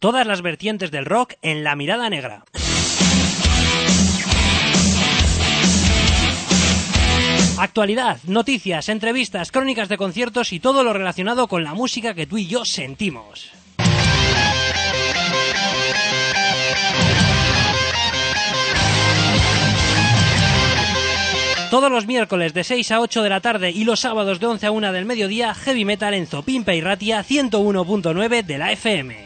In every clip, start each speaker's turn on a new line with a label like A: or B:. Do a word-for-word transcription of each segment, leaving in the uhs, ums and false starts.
A: Todas las vertientes del rock en La Mirada Negra. Actualidad, noticias, entrevistas, crónicas de conciertos y todo lo relacionado con la música que tú y yo sentimos. Todos los miércoles de seis a ocho de la tarde y los sábados de once a una del mediodía, Heavy Metal en Zopimpe y Ratia ciento uno punto nueve de la F M.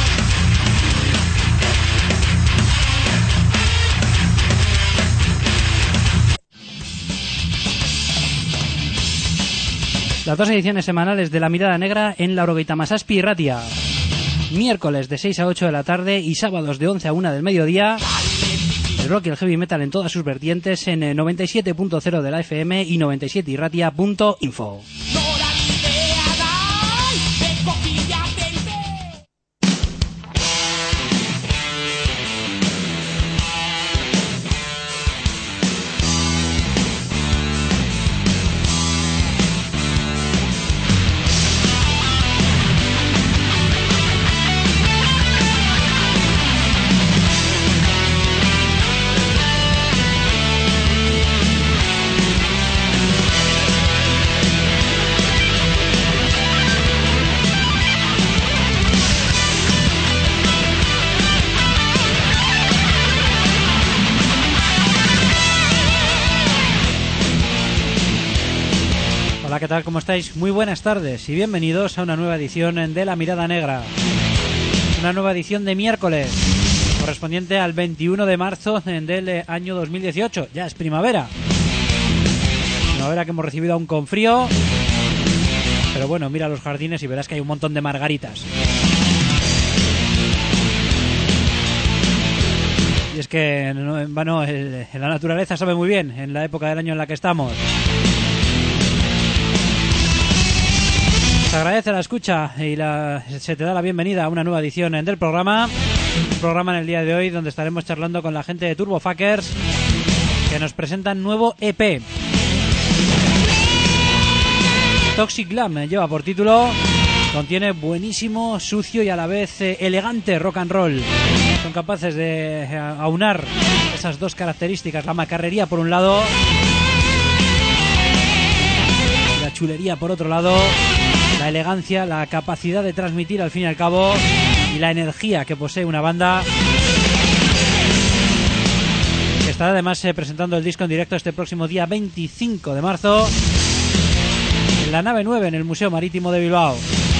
A: Las dos ediciones semanales de La Mirada Negra en la Orogeita Masaspi y Ratia. Miércoles de seis a ocho de la tarde y sábados de once a una del mediodía. El rock y el heavy metal en todas sus vertientes en noventa y siete punto cero de la F M y noventa y siete y ratia punto info. ¿Qué tal? ¿Cómo estáis? Muy buenas tardes y bienvenidos a una nueva edición de La Mirada Negra. Una nueva edición de miércoles, correspondiente al veintiuno de marzo del año dos mil dieciocho. Ya es primavera. Primavera que hemos recibido aún con frío. Pero bueno, mira los jardines y verás que hay un montón de margaritas. Y es que, bueno, el, la naturaleza sabe muy bien en la época del año en la que estamos. Se agradece la escucha y la, se te da la bienvenida a una nueva edición del programa. Un programa en el día de hoy donde estaremos charlando con la gente de Turbofuckers, que nos presentan nuevo E P. Toxic Glam lleva por título, contiene buenísimo, sucio y a la vez eh, elegante rock and roll. Son capaces de eh, aunar esas dos características, la macarrería por un lado y la chulería por otro lado. La elegancia, la capacidad de transmitir al fin y al cabo y la energía que posee una banda que estará además eh, presentando el disco en directo este próximo día veinticinco de marzo en la nave nueve en el Museo Marítimo de Bilbao.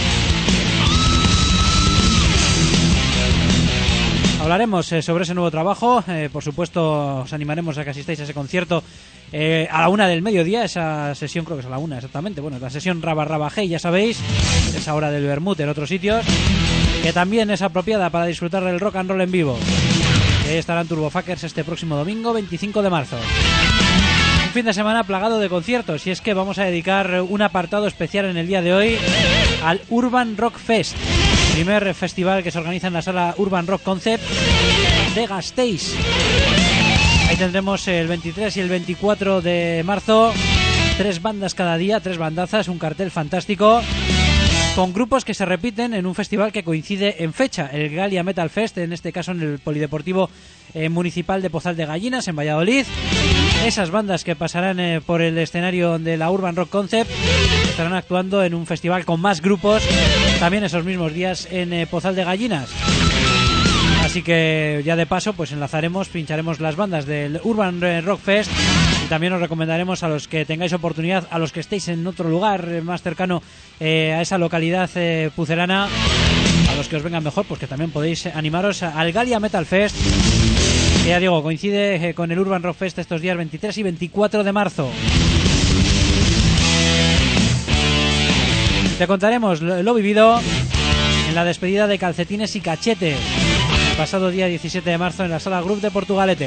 A: Hablaremos eh, sobre ese nuevo trabajo, eh, por supuesto os animaremos a que asistáis a ese concierto eh, a la una del mediodía, esa sesión creo que es a la una exactamente, bueno, la sesión Raba Raba Hey, ya sabéis, esa hora del vermut en otros sitios, que también es apropiada para disfrutar del rock and roll en vivo. Y ahí estarán Turbofuckers este próximo domingo veinticinco de marzo. Un fin de semana plagado de conciertos, y es que vamos a dedicar un apartado especial en el día de hoy al Urban Rock Fest, primer festival que se organiza en la sala Urban Rock Concept de Gasteiz. Ahí tendremos el veintitrés y el veinticuatro de marzo tres bandas cada día, tres bandazas, un cartel fantástico con grupos que se repiten en un festival que coincide en fecha, el Galia Metal Fest, en este caso en el Polideportivo eh, Municipal de Pozal de Gallinas, en Valladolid. Esas bandas que pasarán eh, por el escenario de la Urban Rock Concept estarán actuando en un festival con más grupos también esos mismos días en eh, Pozal de Gallinas. Así que ya de paso pues enlazaremos, pincharemos las bandas del Urban Rock Fest y también os recomendaremos a los que tengáis oportunidad, a los que estéis en otro lugar eh, más cercano eh, a esa localidad eh, pucelana, a los que os vengan mejor, pues que también podéis animaros al Galia Metal Fest, que ya digo, coincide eh, con el Urban Rock Fest estos días veintitrés y veinticuatro de marzo. Te contaremos lo, lo vivido en la despedida de Calcetines y Cachete el pasado día diecisiete de marzo en la Sala Group de Portugalete.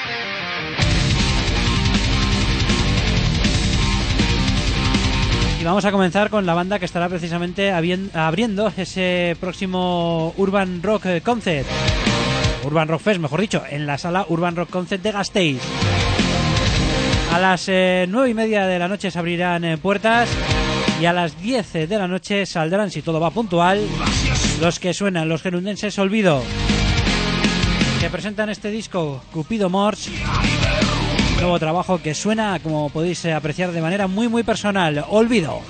A: vamos Vamos a comenzar con la banda que estará precisamente abriendo ese próximo Urban Rock Concert, Urban Rock Fest, mejor dicho, en la sala Urban Rock Concert de Gasteiz. A las eh, nueve y media de la noche se abrirán eh, puertas y a las diez de la noche saldrán, si todo va puntual, los que suenan, los gerundenses Olvido, que presentan este disco Cupido Mors, nuevo trabajo que suena, como podéis apreciar, de manera muy muy personal. Olvido.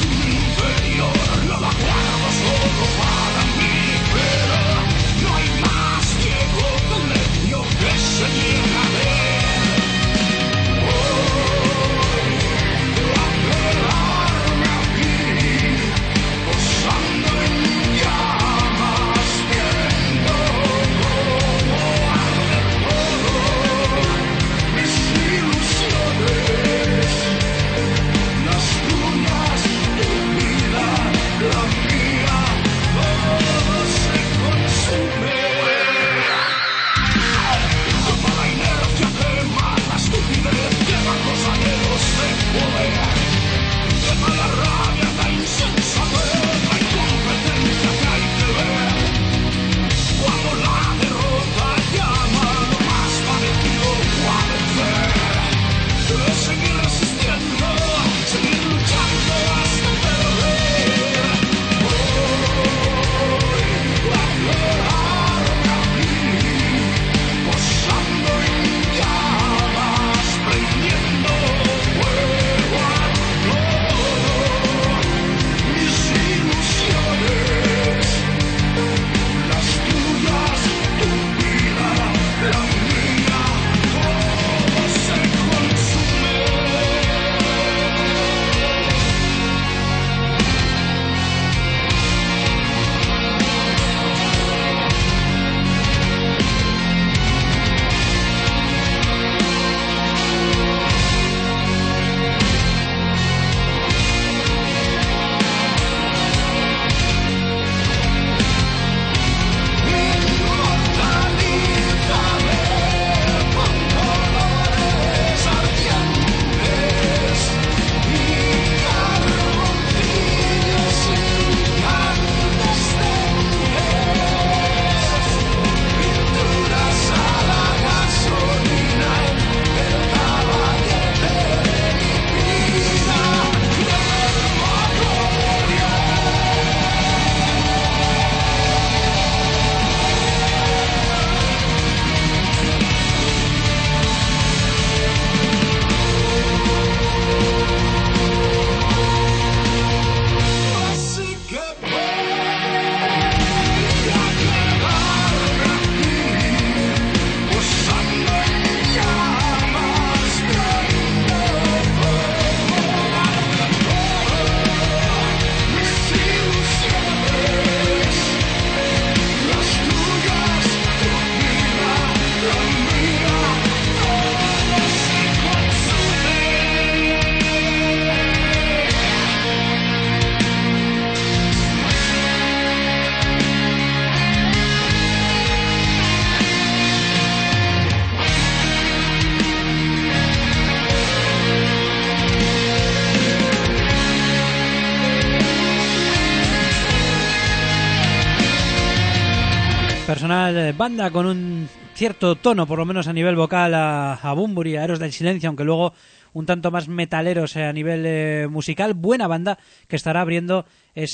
A: Personal banda con un cierto tono, por lo menos a nivel vocal, a, a Bunbury, a Héroes del Silencio, aunque luego un tanto más metaleros a nivel eh, musical. Buena banda que estará abriendo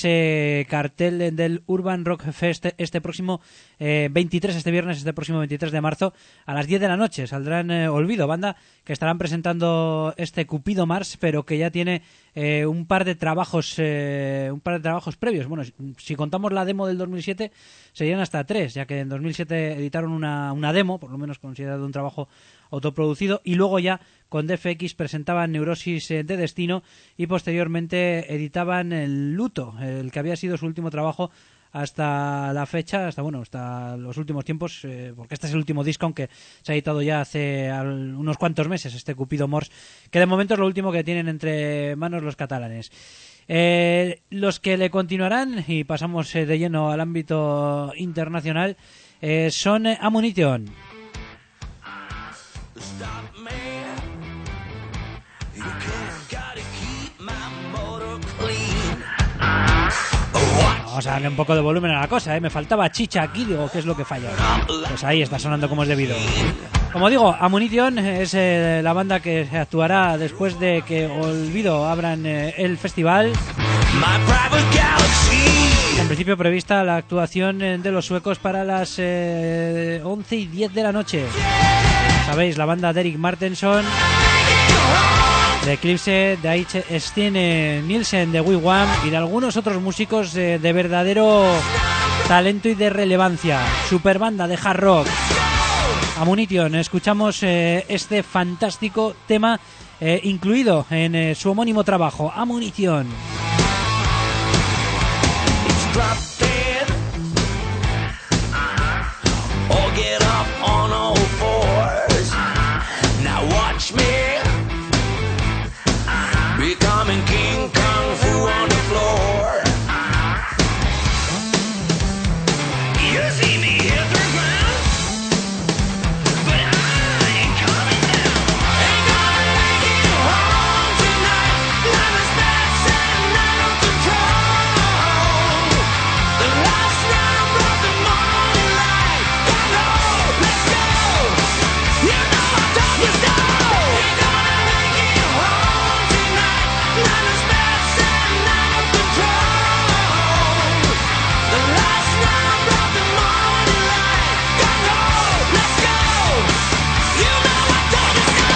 A: ese cartel del Urban Rock Fest este próximo eh, veintitrés, este viernes, este próximo veintitrés de marzo, a las diez de la noche. Saldrán eh, Olvido, banda que estarán presentando este Cupido Mars, pero que ya tiene eh, un par de trabajos eh, un par de trabajos previos. Bueno, si, si contamos la demo del dos mil siete, serían hasta tres, ya que en dos mil siete editaron una, una demo, por lo menos considerado un trabajo autoproducido, y luego ya con D F X presentaban Neurosis de Destino y posteriormente editaban El Luto, el que había sido su último trabajo hasta la fecha, hasta bueno, hasta los últimos tiempos, eh, porque este es el último disco, aunque se ha editado ya hace al, unos cuantos meses, este Cupido Mors, que de momento es lo último que tienen entre manos los catalanes. Eh, los que le continuarán, y pasamos eh, de lleno al ámbito internacional, eh, son eh, Ammunition. Stop, man. You can't gotta keep my motor clean. vamos a darle un poco de volumen a la cosa, ¿eh? Me faltaba chicha aquí, digo, ¿qué es lo que falla? Pues ahí está sonando como es debido. Como digo, Ammunition es eh, la banda que actuará después de que Olvido abran eh, el festival. En principio prevista la actuación eh, de los suecos para las eh, once y diez de la noche. Sabéis, la banda de Erik Martensson, de Eclipse, de H. Stine Nielsen, de Wigwam y de algunos otros músicos eh, de verdadero talento y de relevancia. Super banda de hard rock. Ammunition, escuchamos eh, este fantástico tema eh, incluido en eh, su homónimo trabajo, Ammunition.
B: Becoming King Kong Fu on the floor. You see me hit the ground, but I ain't coming down. Ain't gonna make it home tonight. Love is fast and out of control. The last round of the morning light. Go, let's go. You know I told you so. Ain't gonna make it home tonight. Love is fast and out of control. The last round of the morning light. Go, let's go. You know I told you so.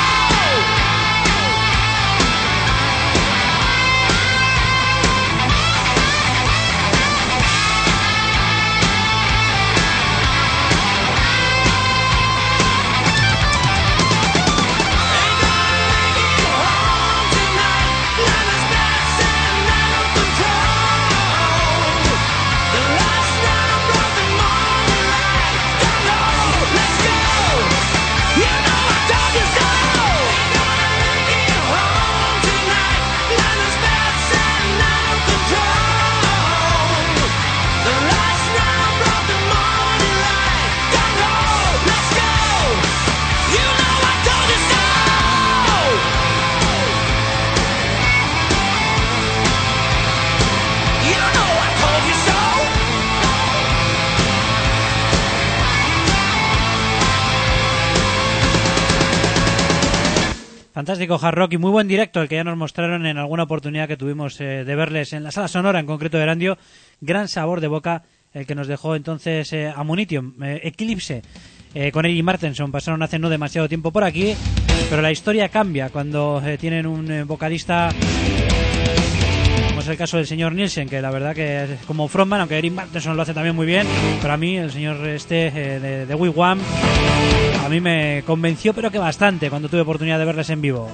A: Fantástico hard rock y muy buen directo el que ya nos mostraron en alguna oportunidad que tuvimos eh, de verles en la sala sonora, en concreto de Erandio. Gran sabor de boca el que nos dejó entonces eh, Ammunition, eh, Eclipse, eh, con Erik Martensson. Pasaron hace no demasiado tiempo por aquí, pero la historia cambia cuando eh, tienen un eh, vocalista como es el caso del señor Nielsen, que la verdad que es como frontman, aunque Erik Martensson lo hace también muy bien, pero a mí el señor este eh, de, de Wigwam a mí me convenció, pero que bastante, cuando tuve oportunidad de verles en vivo.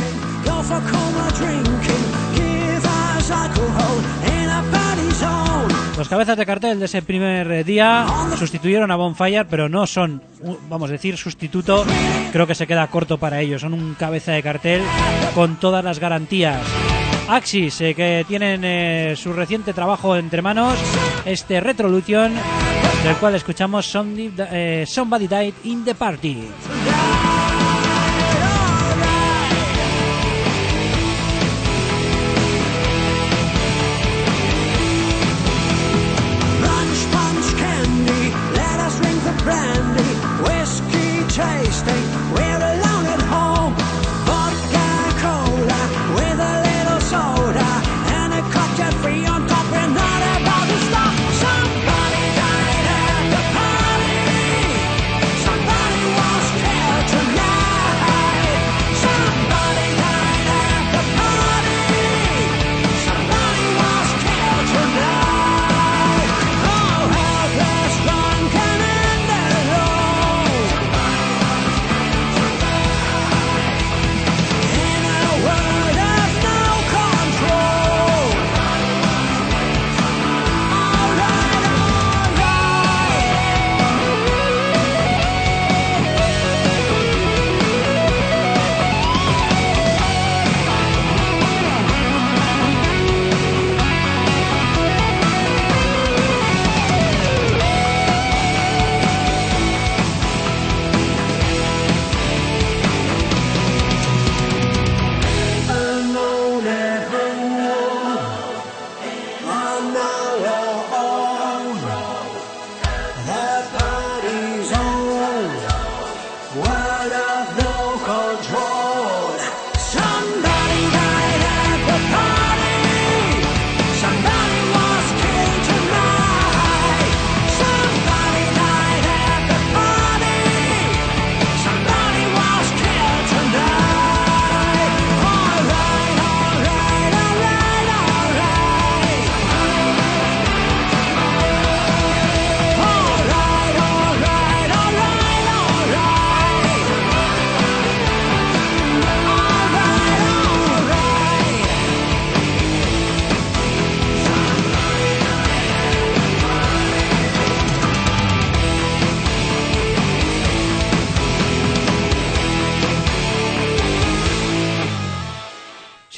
A: Los cabezas de cartel de ese primer día sustituyeron a Bonfire, pero no son, vamos a decir, sustituto. Creo que se queda corto para ellos. Son un cabeza de cartel con todas las garantías. Axis, eh, que tienen eh, su reciente trabajo entre manos, este Retrolution, del cual escuchamos Somebody, eh, Somebody Died in the Party.
B: Somebody was killed.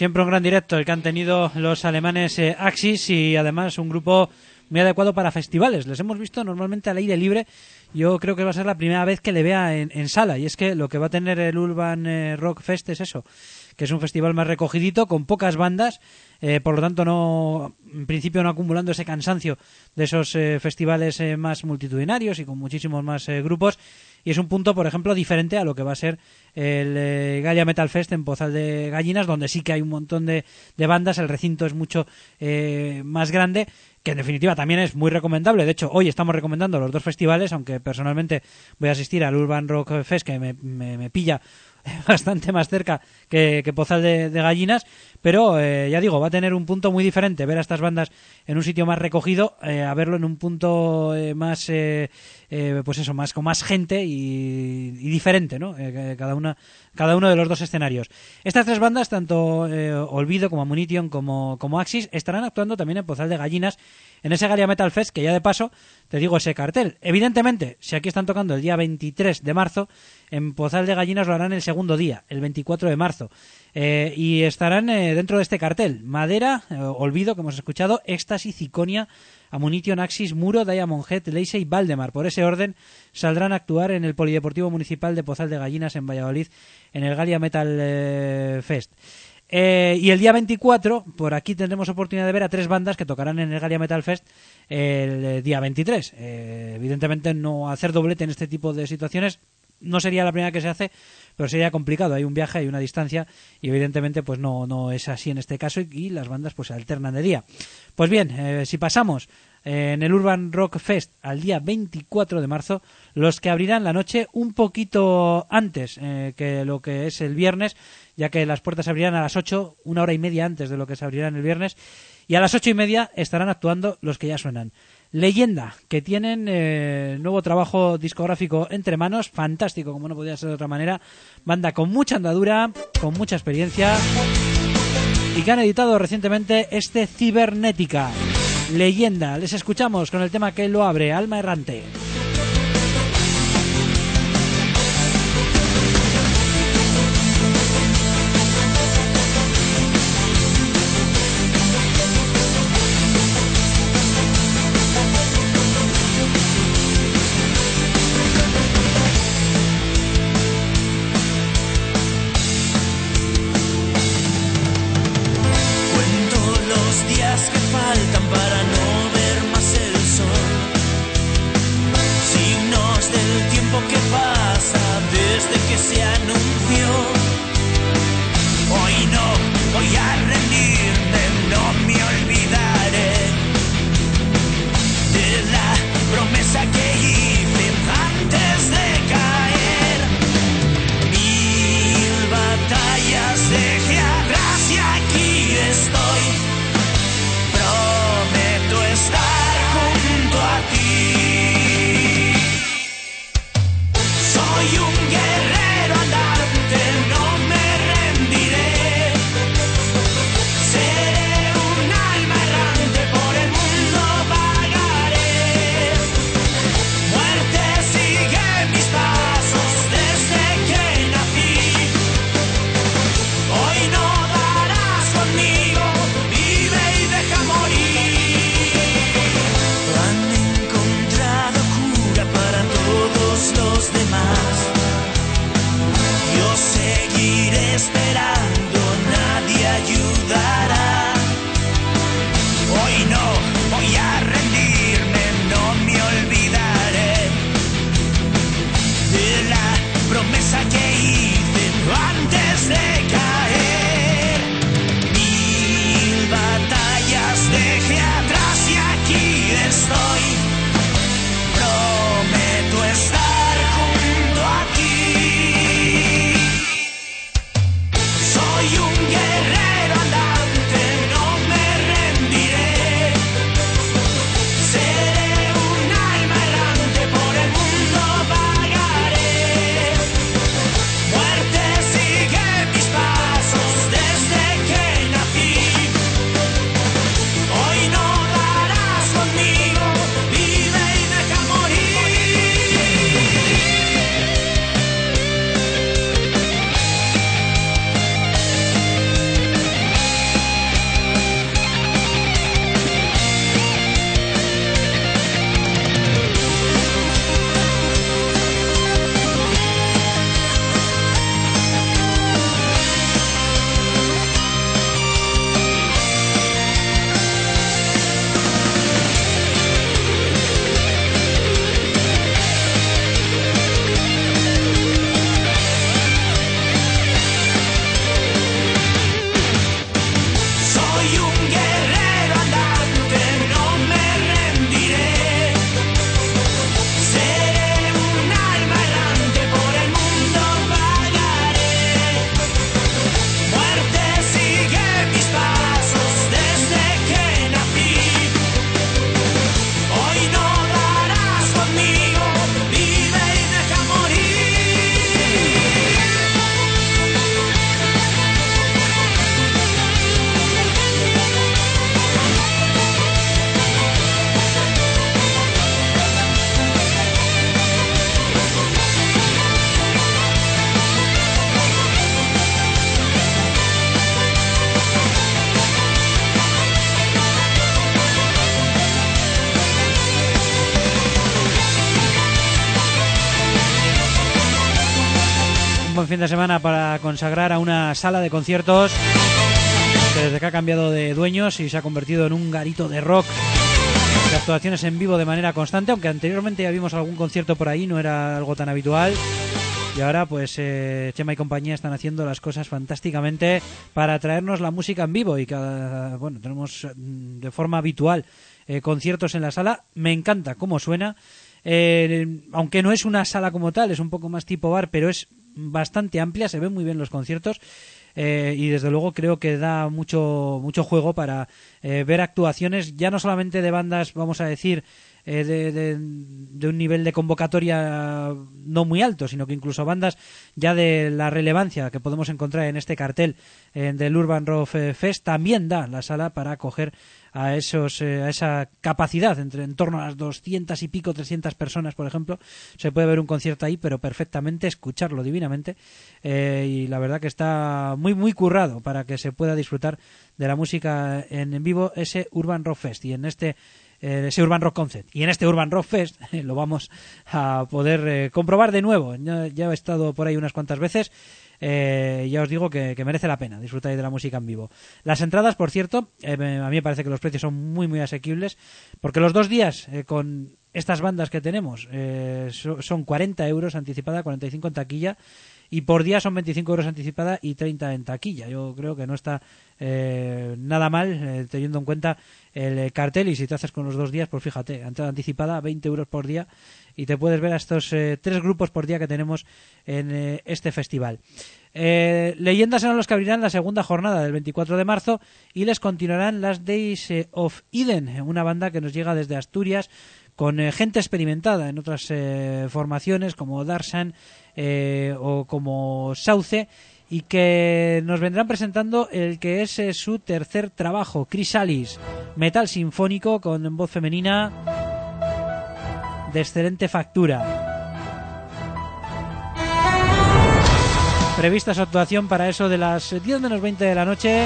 A: siempre un gran directo el que han tenido los alemanes eh, Axis, y además un grupo muy adecuado para festivales. Les hemos visto normalmente al aire libre. Yo creo que va a ser la primera vez que le vea en, en sala, y es que lo que va a tener el Urban eh, Rock Fest es eso, que es un festival más recogidito, con pocas bandas, eh, por lo tanto no, en principio no acumulando ese cansancio de esos eh, festivales eh, más multitudinarios y con muchísimos más eh, grupos. Y es un punto, por ejemplo, diferente a lo que va a ser el eh, Galia Metal Fest en Pozal de Gallinas, donde sí que hay un montón de, de bandas, el recinto es mucho eh, más grande, que en definitiva también es muy recomendable. De hecho, hoy estamos recomendando los dos festivales, aunque personalmente voy a asistir al Urban Rock Fest, que me, me, me pilla bastante más cerca que, que Pozal de, de Gallinas, pero eh, ya digo, va a tener un punto muy diferente ver a estas bandas en un sitio más recogido, eh, a verlo en un punto eh, más eh, eh, pues eso, más con más gente y, y diferente, ¿no? Eh, cada una cada uno de los dos escenarios. Estas tres bandas, tanto eh, Olvido como Ammunition como, como Axis, estarán actuando también en Pozal de Gallinas, en ese Galia Metal Fest, que ya de paso te digo ese cartel. Evidentemente, si aquí están tocando el día veintitrés de marzo, en Pozal de Gallinas lo harán el segundo día, el veinticuatro de marzo. Eh, y estarán eh, dentro de este cartel: Madera, eh, Olvido, que hemos escuchado, Éxtasis, Ciconia, Ammunition, Axis, Muro, Diamond Head, Leise y Valdemar. Por ese orden saldrán a actuar en el Polideportivo Municipal de Pozal de Gallinas, en Valladolid, en el Galia Metal eh, Fest. Eh, y el día veinticuatro, por aquí tendremos oportunidad de ver a tres bandas que tocarán en el Galia Metal Fest el eh, día veintitrés. Eh, evidentemente, no hacer doblete en este tipo de situaciones no sería la primera que se hace, pero sería complicado. Hay un viaje, hay una distancia, y evidentemente pues no, no es así en este caso, y, y las bandas pues se alternan de día. Pues bien, eh, si pasamos eh, en el Urban Rock Fest al día veinticuatro de marzo, los que abrirán la noche un poquito antes eh, que lo que es el viernes, ya que las puertas se abrirán a las ocho, una hora y media antes de lo que se abrirán el viernes, y a las ocho y media estarán actuando los que ya suenan. Leyenda, que tienen eh, nuevo trabajo discográfico entre manos, fantástico, como no podía ser de otra manera, banda con mucha andadura, con mucha experiencia, y que han editado recientemente este Cibernética. Leyenda, les escuchamos con el tema que lo abre, Alma Errante.
B: Que faltan para no ver más el sol.
A: fin de semana para consagrar a una sala de conciertos que desde que ha cambiado de dueños y se ha convertido en un garito de rock, de actuaciones en vivo de manera constante, aunque anteriormente ya vimos algún concierto por ahí, no era algo tan habitual. Y ahora pues eh, Chema y compañía están haciendo las cosas fantásticamente para traernos la música en vivo y cada, bueno, tenemos de forma habitual eh, conciertos en la sala. Me encanta cómo suena, eh, aunque no es una sala como tal, es un poco más tipo bar, pero es bastante amplia, se ven muy bien los conciertos. Eh, y desde luego creo que da mucho mucho juego para eh, ver actuaciones ya no solamente de bandas, vamos a decir, eh, de, de, de un nivel de convocatoria no muy alto, sino que incluso bandas ya de la relevancia que podemos encontrar en este cartel eh, del Urban Rock Fest. También da la sala para acoger a esos eh, a esa capacidad entre en torno a las doscientas y pico, trescientas personas, por ejemplo. Se puede ver un concierto ahí, pero perfectamente escucharlo divinamente, eh, y la verdad que está muy muy currado para que se pueda disfrutar de la música en, en vivo, ese Urban Rock Fest. Y en este eh, ese Urban Rock Concert y en este Urban Rock Fest eh, lo vamos a poder eh, comprobar de nuevo. Ya, ya he estado por ahí unas cuantas veces. Eh, ya os digo que, que merece la pena disfrutar de la música en vivo. Las entradas, por cierto, eh, a mí me parece que los precios son muy muy asequibles, porque los dos días eh, con estas bandas que tenemos eh, so, son cuarenta euros anticipada, cuarenta y cinco en taquilla, y por día son veinticinco euros anticipada y treinta en taquilla. Yo creo que no está eh, nada mal, eh, teniendo en cuenta el cartel, y si te haces con los dos días, pues fíjate, entrada anticipada, veinte euros por día, y te puedes ver a estos eh, tres grupos por día que tenemos en eh, este festival. Eh, leyendas serán los que abrirán la segunda jornada del veinticuatro de marzo y les continuarán las Days of Eden, una banda que nos llega desde Asturias con eh, gente experimentada en otras eh, formaciones como Darsan eh, o como Sauce, y que nos vendrán presentando el que es eh, su tercer trabajo, Chrysalis, metal sinfónico con voz femenina de excelente factura. Prevista su actuación para eso de las diez menos veinte de la noche,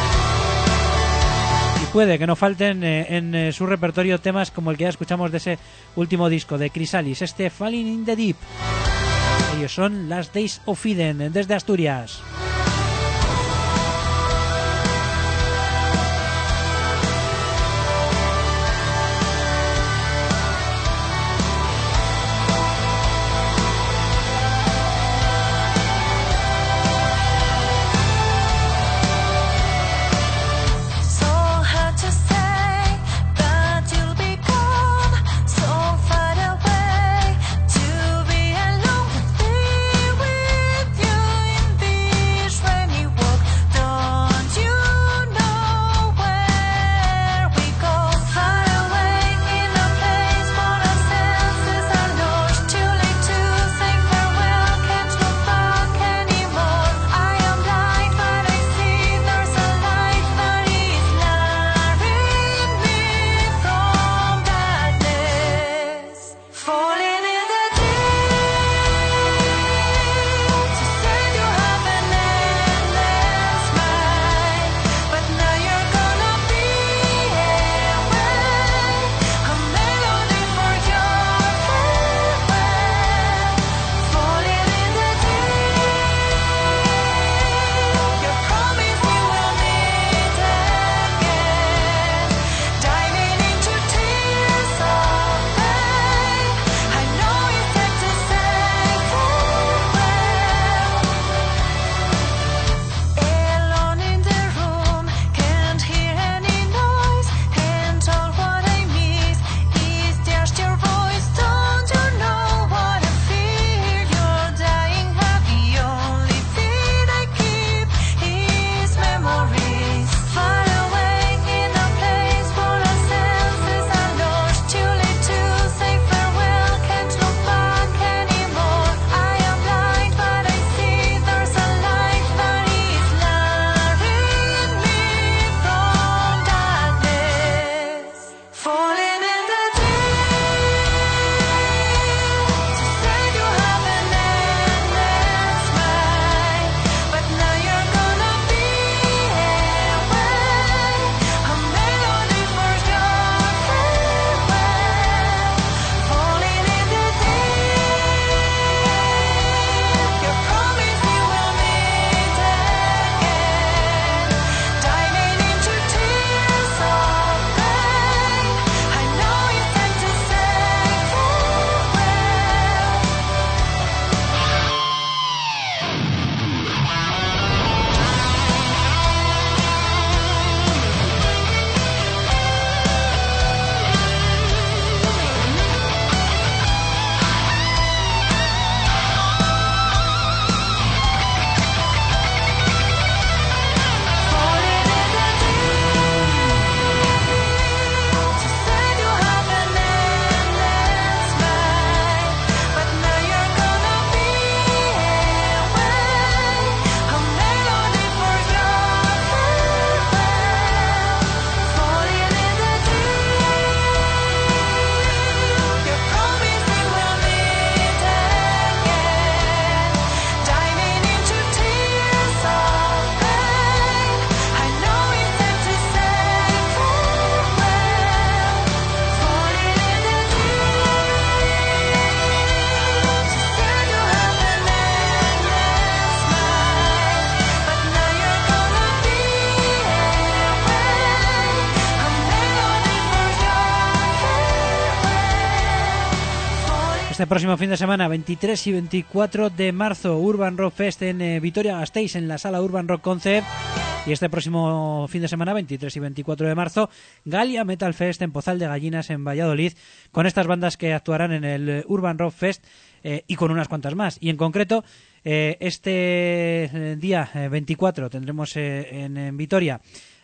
A: y puede que no falten eh, en eh, su repertorio temas como el que ya escuchamos de ese último disco de Chrysalis, este Falling in the Deep. Ellos son las Days of Eden desde Asturias.
C: Be alone with me, with you in the
A: Este próximo fin de semana, veintitrés y veinticuatro de marzo, Urban Rock Fest en eh, Vitoria-Gasteiz, en la sala Urban Rock Concept. Y este próximo fin de semana, veintitrés y veinticuatro de marzo, Galia Metal Fest en Pozal de Gallinas, en Valladolid, con estas bandas que actuarán en el Urban Rock Fest eh, y con unas cuantas más. Y en concreto, eh, este eh, día eh, veinticuatro tendremos eh, en, en Vitoria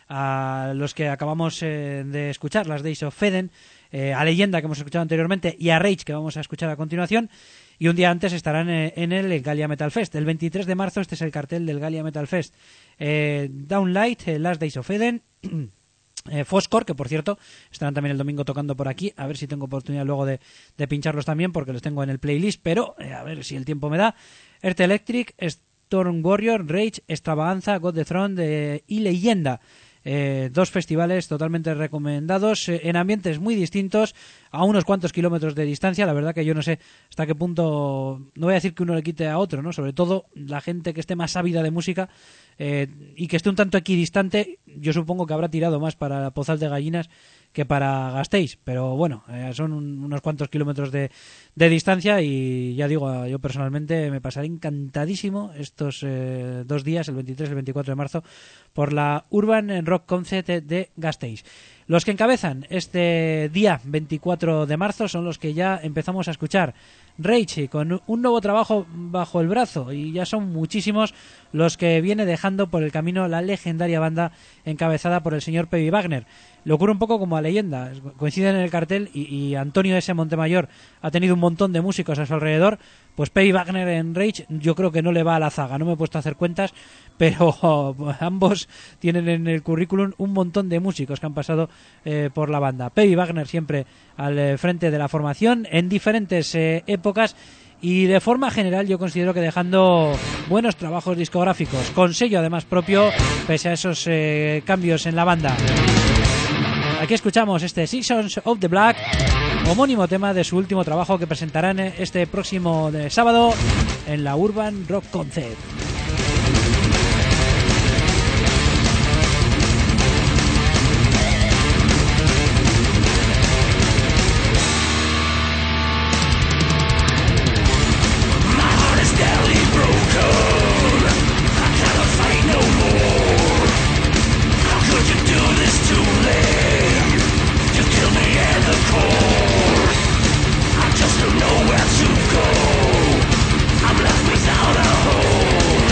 A: a los que acabamos eh, de escuchar, las Days of Feden, eh, a Leyenda, que hemos escuchado anteriormente, y a Rage, que vamos a escuchar a continuación. Y un día antes estarán eh, en el Galia Metal Fest. El veintitrés de marzo, este es el cartel del Galia Metal Fest. Eh, Downlight, eh, Last Days of Eden, eh, Foscor, que por cierto estarán también el domingo tocando por aquí. A ver si tengo oportunidad luego de, de pincharlos también, porque los tengo en el playlist, pero eh, a ver si el tiempo me da. Earth Electric, Storm Warrior, Rage, Extravaganza, God the Throne de, y Leyenda. Eh, dos festivales totalmente recomendados, eh, en ambientes muy distintos, a unos cuantos kilómetros de distancia. La verdad que yo no sé hasta qué punto, no voy a decir que uno le quite a otro, ¿no? Sobre todo la gente que esté más ávida de música eh, y que esté un tanto equidistante, yo supongo que habrá tirado más para Pozal de Gallinas que para Gasteiz, pero bueno, eh, son un, unos cuantos kilómetros de, de distancia y ya digo, yo personalmente me pasaré encantadísimo estos eh, dos días, el veintitrés y el veinticuatro de marzo, por la Urban Rock Concept de Gasteiz. Los que encabezan este día veinticuatro de marzo son los que ya empezamos a escuchar. Rage, con un nuevo trabajo bajo el brazo, y ya son muchísimos los que viene dejando por el camino la legendaria banda encabezada por el señor Pebi Wagner. Le ocurre un poco como a Leyenda, coinciden en el cartel y, y Antonio S. Montemayor ha tenido un montón de músicos a su alrededor. Pues Pebi Wagner en Rage yo creo que no le va a la zaga, no me he puesto a hacer cuentas, pero oh, ambos tienen en el currículum un montón de músicos que han pasado eh, por la banda. Pebi Wagner siempre al eh, frente de la formación en diferentes eh, épocas y de forma general yo considero que dejando buenos trabajos discográficos, con sello además propio, pese a esos eh, cambios en la banda. Aquí escuchamos este Seasons of the Black, homónimo tema de su último trabajo que presentarán este próximo de sábado en la Urban Rock Concept.
B: Nowhere to go, I'm left without a home.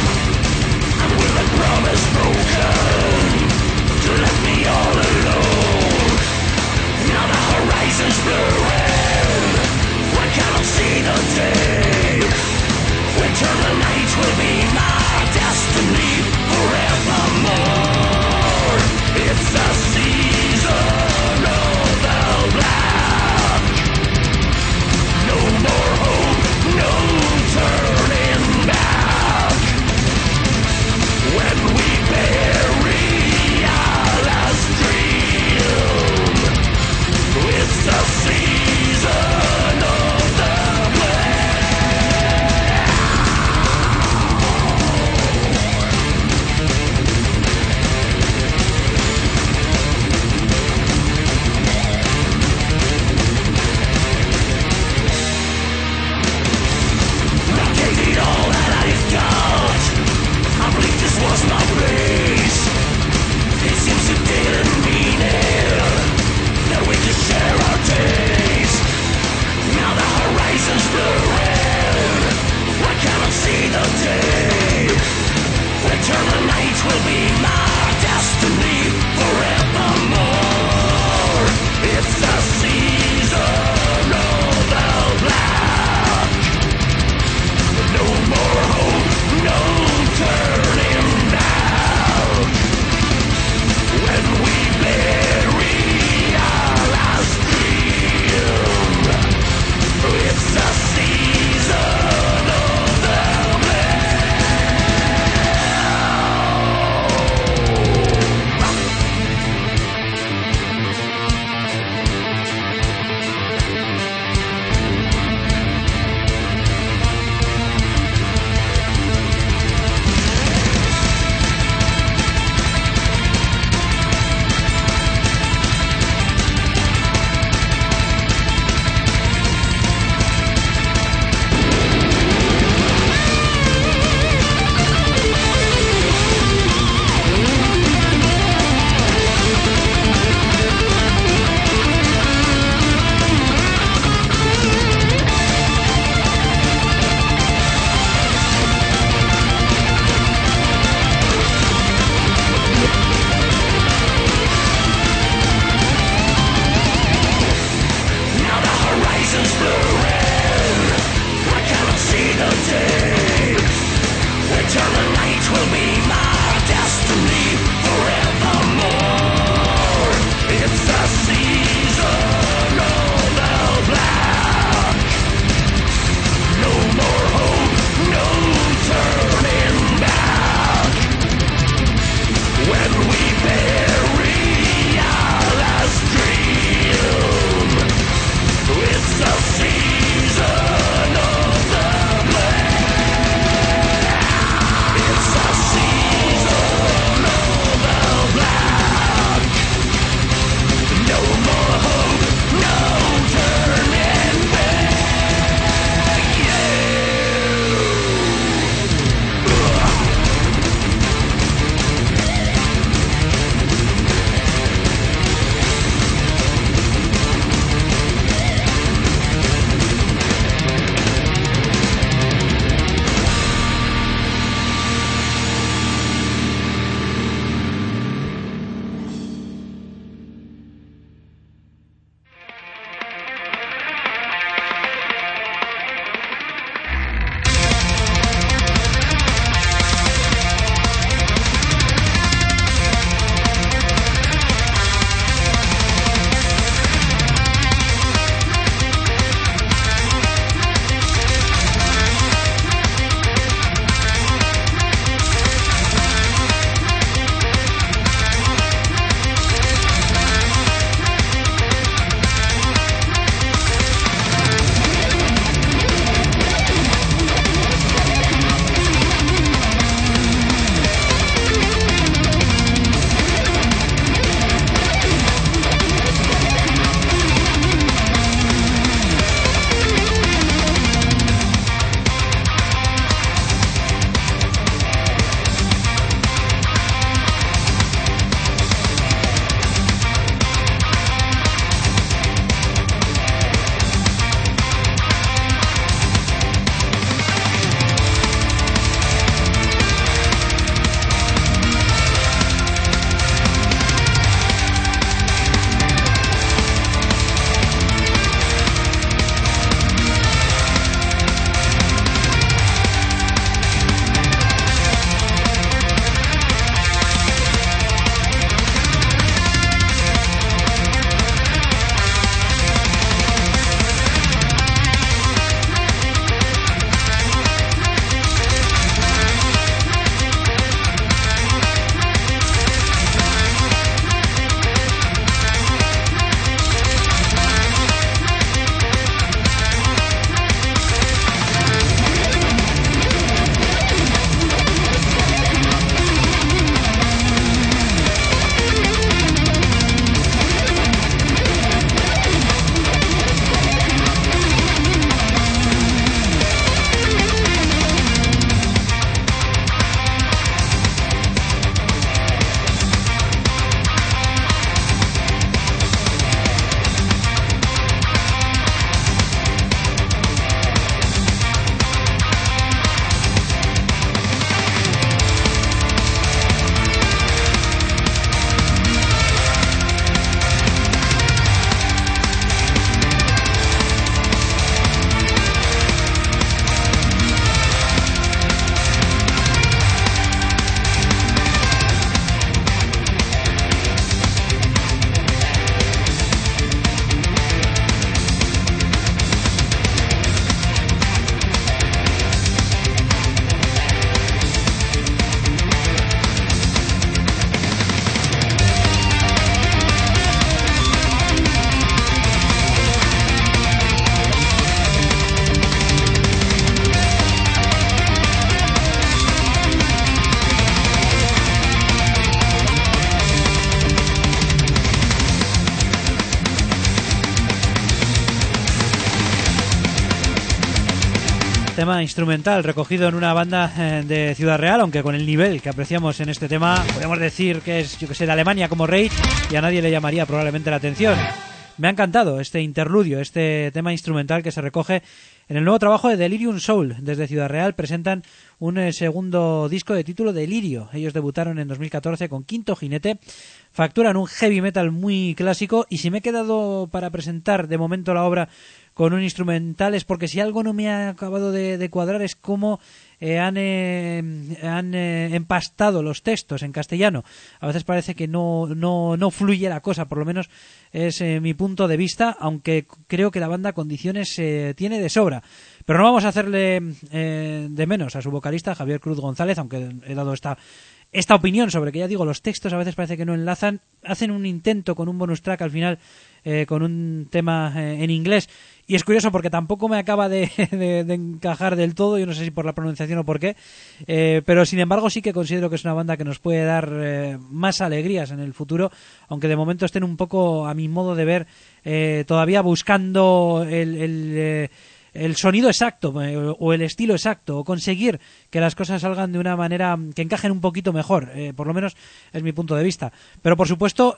A: Tema instrumental recogido en una banda eh, de Ciudad Real, aunque con el nivel que apreciamos en este tema, podemos decir que es, yo que sé, de Alemania como Rage, y a nadie le llamaría probablemente la atención. Me ha encantado este interludio, este tema instrumental que se recoge en el nuevo trabajo de Delirium Soul. Desde Ciudad Real presentan un eh, segundo disco de título Delirio. Ellos debutaron en dos mil catorce con Quinto Jinete, facturan un heavy metal muy clásico, y si me he quedado para presentar de momento la obra con un instrumental es porque si algo no me ha acabado de, de cuadrar es cómo eh, han, eh, han eh, empastado los textos en castellano. A veces parece que no, no, no fluye la cosa, por lo menos es eh, mi punto de vista, aunque creo que la banda condiciones eh, tiene de sobra. Pero no vamos a hacerle eh, de menos a su vocalista, Javier Cruz González, aunque he dado esta... esta opinión sobre que, ya digo, los textos a veces parece que no enlazan. Hacen un intento con un bonus track al final, eh, con un tema eh, en inglés, y es curioso porque tampoco me acaba de, de, de encajar del todo. Yo no sé si por la pronunciación o por qué, eh, pero sin embargo sí que considero que es una banda que nos puede dar eh, más alegrías en el futuro, aunque de momento estén un poco, a mi modo de ver, eh, todavía buscando el... el eh, el sonido exacto o el estilo exacto, o conseguir que las cosas salgan de una manera que encajen un poquito mejor, eh, por lo menos es mi punto de vista. Pero por supuesto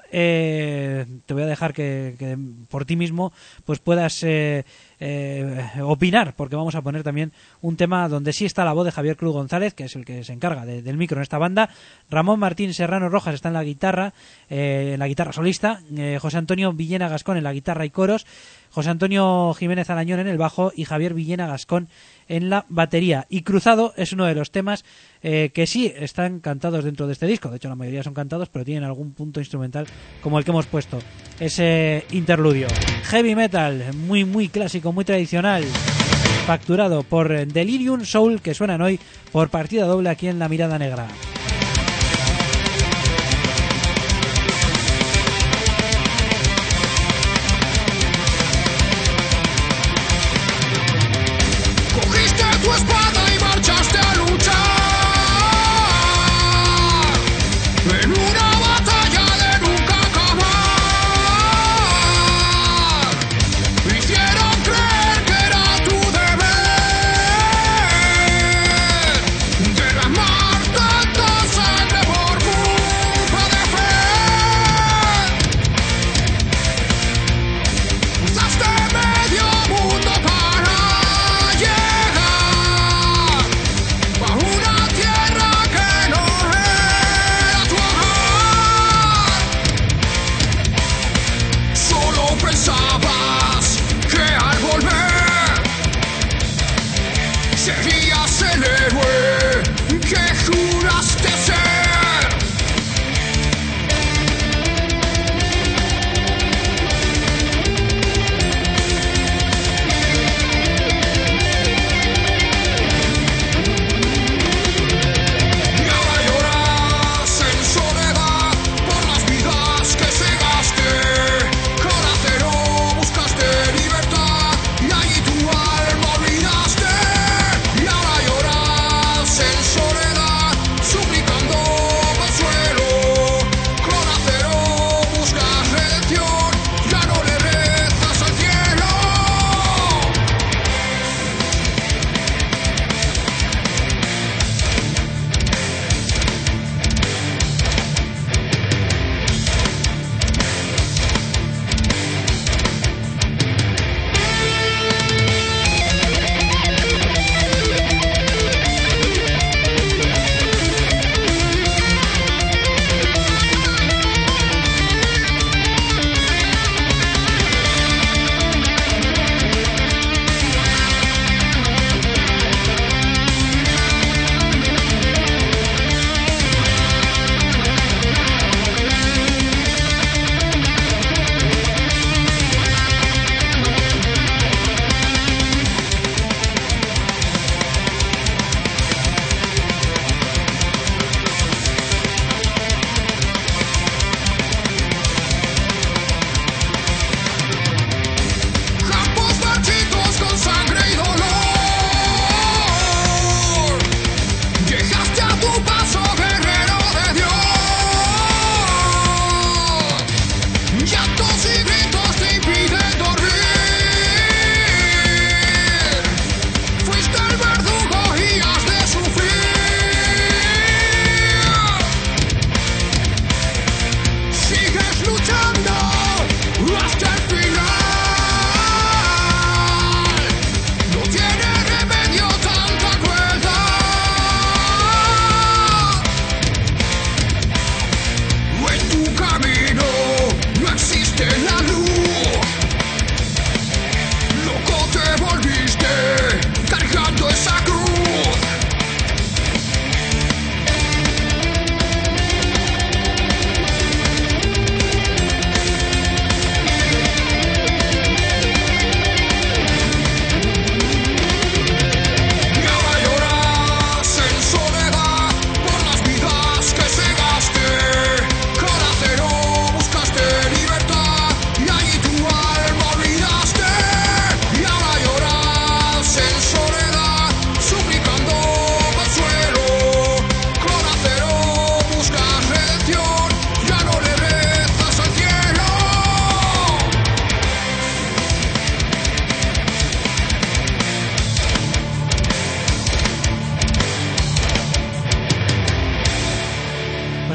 A: eh, te voy a dejar que, que por ti mismo pues puedas eh, eh, opinar, porque vamos a poner también un tema donde sí está la voz de Javier Cruz González, que es el que se encarga de, del micro en esta banda. Ramón Martín Serrano Rojas está en la guitarra, eh, en la guitarra solista, eh, José Antonio Villena Gascón en la guitarra y coros, José Antonio Jiménez Arañón en el bajo y Javier Villena Gascón en la batería. Y Cruzado es uno de los temas eh, que sí están cantados dentro de este disco. De hecho, la mayoría son cantados, pero tienen algún punto instrumental como el que hemos puesto, ese interludio. Heavy metal, muy muy clásico, muy tradicional, facturado por Delirium Soul, que suenan hoy por partida doble aquí en La Mirada Negra.
C: Tu espada y marchaste a luchar en una batalla de nunca acabar. Hicieron creer que era tu deber derramar tanta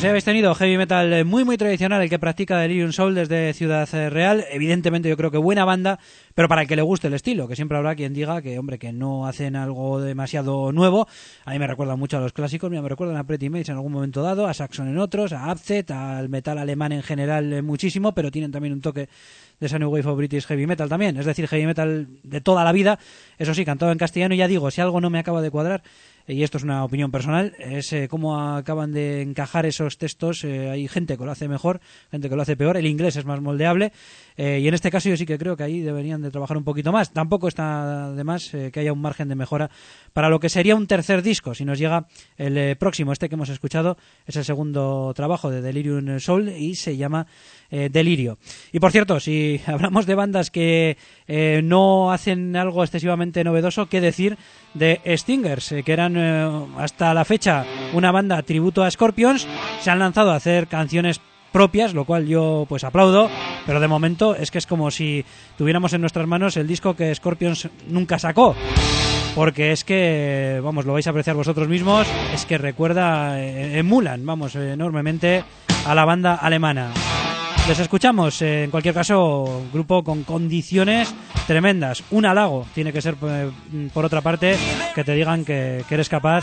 A: ahí habéis tenido heavy metal muy muy tradicional, el que practica Delirium Soul desde Ciudad Real. Evidentemente yo creo que buena banda, pero para el que le guste el estilo, que siempre habrá quien diga que, hombre, que no hacen algo demasiado nuevo. A mí me recuerda mucho a los clásicos, mira, me recuerdan a Pretty Mates en algún momento dado, a Saxon en otros, a Abzet, al metal alemán en general eh, muchísimo, pero tienen también un toque de esa New Wave of British Heavy Metal también, es decir, heavy metal de toda la vida, eso sí, cantado en castellano. Y ya digo, si algo no me acaba de cuadrar, y esto es una opinión personal, es eh, cómo acaban de encajar esos textos. Eh, hay gente que lo hace mejor, gente que lo hace peor, el inglés es más moldeable, eh, y en este caso yo sí que creo que ahí deberían de trabajar un poquito más. Tampoco está de más eh, que haya un margen de mejora para lo que sería un tercer disco, si nos llega el eh, próximo. Este que hemos escuchado es el segundo trabajo de Delirium Soul y se llama eh, Delirio. Y por cierto, si hablamos de bandas que eh, no hacen algo excesivamente novedoso, ¿qué decir de Stingers, eh, que eran eh, hasta la fecha una banda tributo a Scorpions? Se han lanzado a hacer canciones propias, lo cual yo pues aplaudo, pero de momento es que es como si tuviéramos en nuestras manos el disco que Scorpions nunca sacó, porque es que, vamos, lo vais a apreciar vosotros mismos, es que recuerda, eh, emulan, vamos, eh, enormemente a la banda alemana. Les escuchamos, eh, en cualquier caso, grupo con condiciones tremendas. Un halago tiene que ser, eh, por otra parte, que te digan que, que eres capaz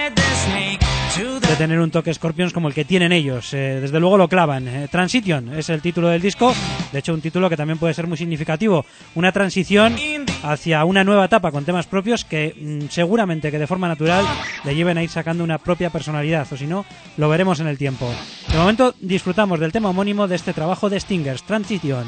A: de tener un toque Scorpions como el que tienen ellos. Eh, desde luego lo clavan. Eh, Transition es el título del disco, de hecho un título que también puede ser muy significativo. Una transición hacia una nueva etapa con temas propios que mmm, seguramente que de forma natural le lleven a ir sacando una propia personalidad, o si no, lo veremos en el tiempo. De momento disfrutamos del tema homónimo de este trabajo de Stingers, Transition.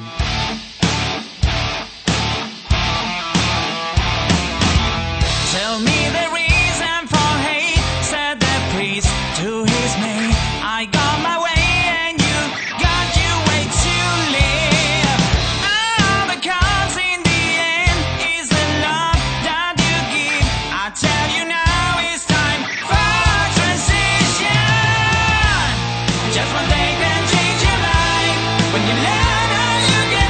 B: Tell me the reason for hate, said the priest to his mate. I got my way and you got your way to live. Oh, because in the end is the love that you give. I tell you now it's time for transition. Just one day can change your life when you learn how you can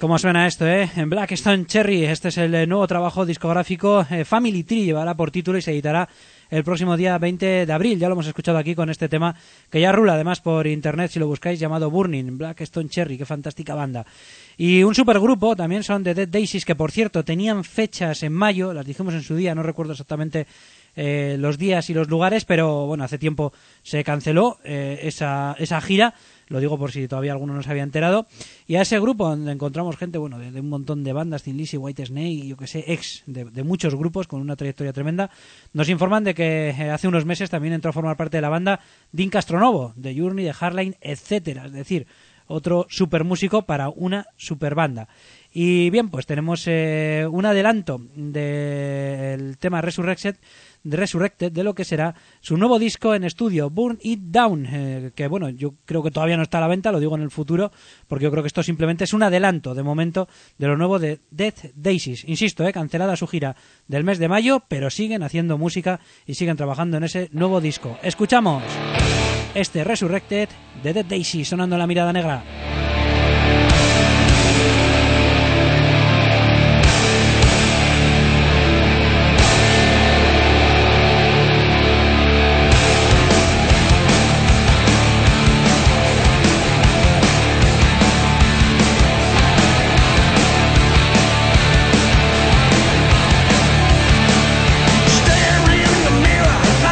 A: ¿Cómo suena esto, eh? En Blackstone Cherry, este es el nuevo trabajo discográfico. eh, Family Tree llevará por título y se editará el próximo día veinte de abril. Ya lo hemos escuchado aquí con este tema que ya rula además por internet si lo buscáis, llamado Burning, Blackstone Cherry. Qué fantástica banda. Y un supergrupo también son The Dead Daisies, que por cierto tenían fechas en mayo, las dijimos en su día, no recuerdo exactamente eh, los días y los lugares, pero bueno, hace tiempo se canceló eh, esa, esa gira. Lo digo por si todavía alguno no se había enterado. Y a ese grupo donde encontramos gente, bueno, de, de un montón de bandas, Thin Lizzy, White Snake, yo que sé, ex de, de muchos grupos con una trayectoria tremenda, nos informan de que eh, hace unos meses también entró a formar parte de la banda Dean Castronovo, de Journey, de Hardline, etcétera. Es decir, otro super músico para una super banda. Y bien, pues tenemos eh, un adelanto del tema Resurrected, de Resurrected, de lo que será su nuevo disco en estudio, Burn It Down, eh, que bueno, yo creo que todavía no está a la venta, lo digo en el futuro, porque yo creo que esto simplemente es un adelanto de momento de lo nuevo de Dead Daisies. Insisto, eh, cancelada su gira del mes de mayo, pero siguen haciendo música y siguen trabajando en ese nuevo disco. Escuchamos este Resurrected de Dead Daisies sonando en La Mirada Negra.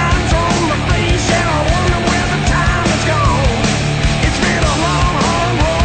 B: It's been a long, hard road.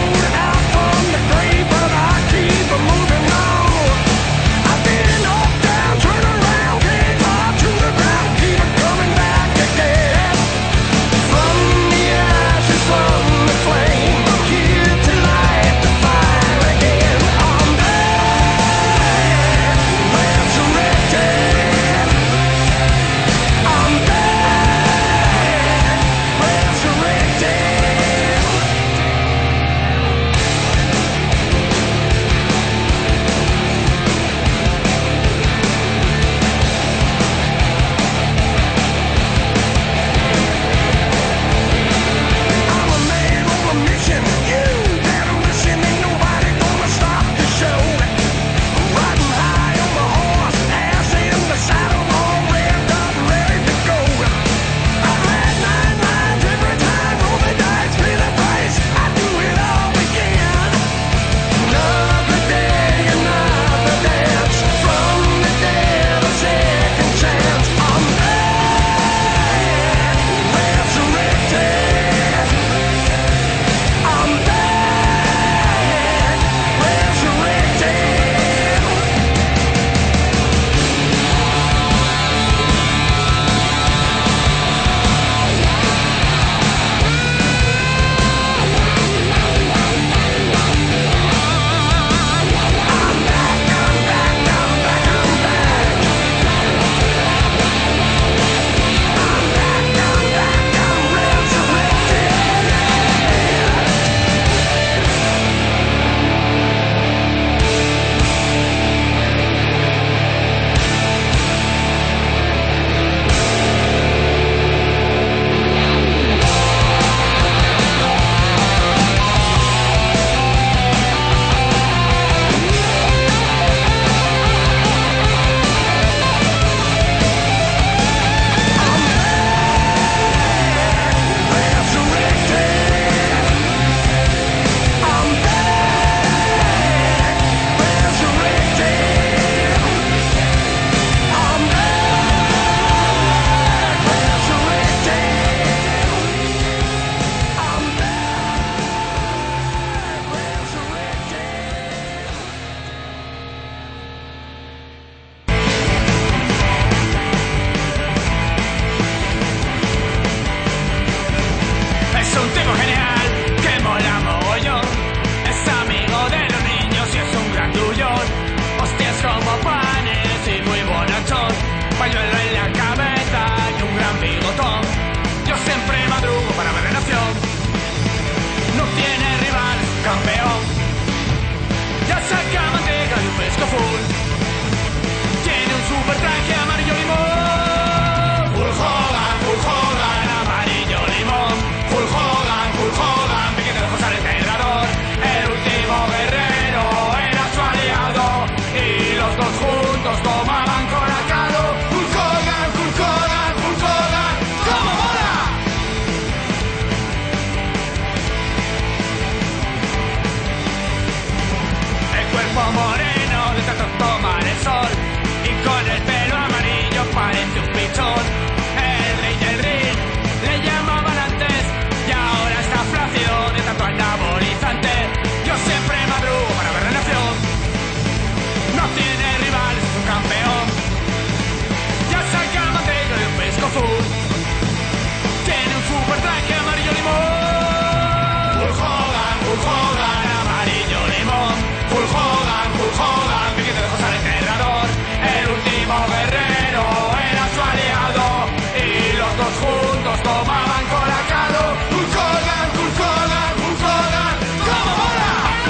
C: dos juntos tomaban colacao. Hulk Hogan, Hulk Hogan, Hulk Hogan, ¡cómo mola!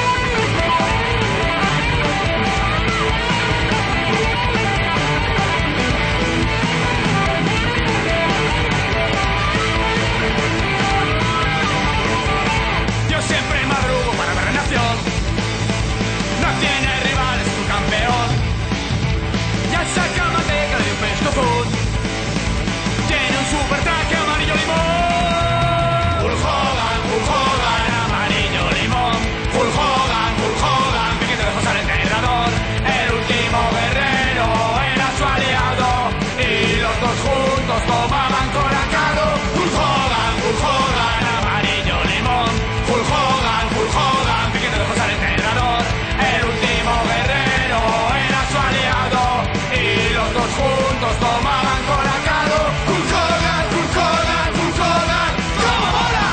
C: Yo siempre madrugo para ver Renación. No tiene rivales, tu campeón. Ya saca manteca de un fresco food. Tiene un super traje amarillo limón. Hulk Hogan, Hulk Hogan, amarillo limón. Hulk Hogan, Hulk Hogan, que te dejó al entrenador. El último guerrero era su aliado. Y los dos juntos tomaban colacao. Hulk Hogan, Hulk Hogan, amarillo limón. Hulk Hogan, Hulk Hogan, que te dejó al entrenador. El último guerrero era su aliado. Y los dos juntos tomaban colacao. Hulk Hogan, Hulk Hogan, Hulk Hogan, ¡cómo mola!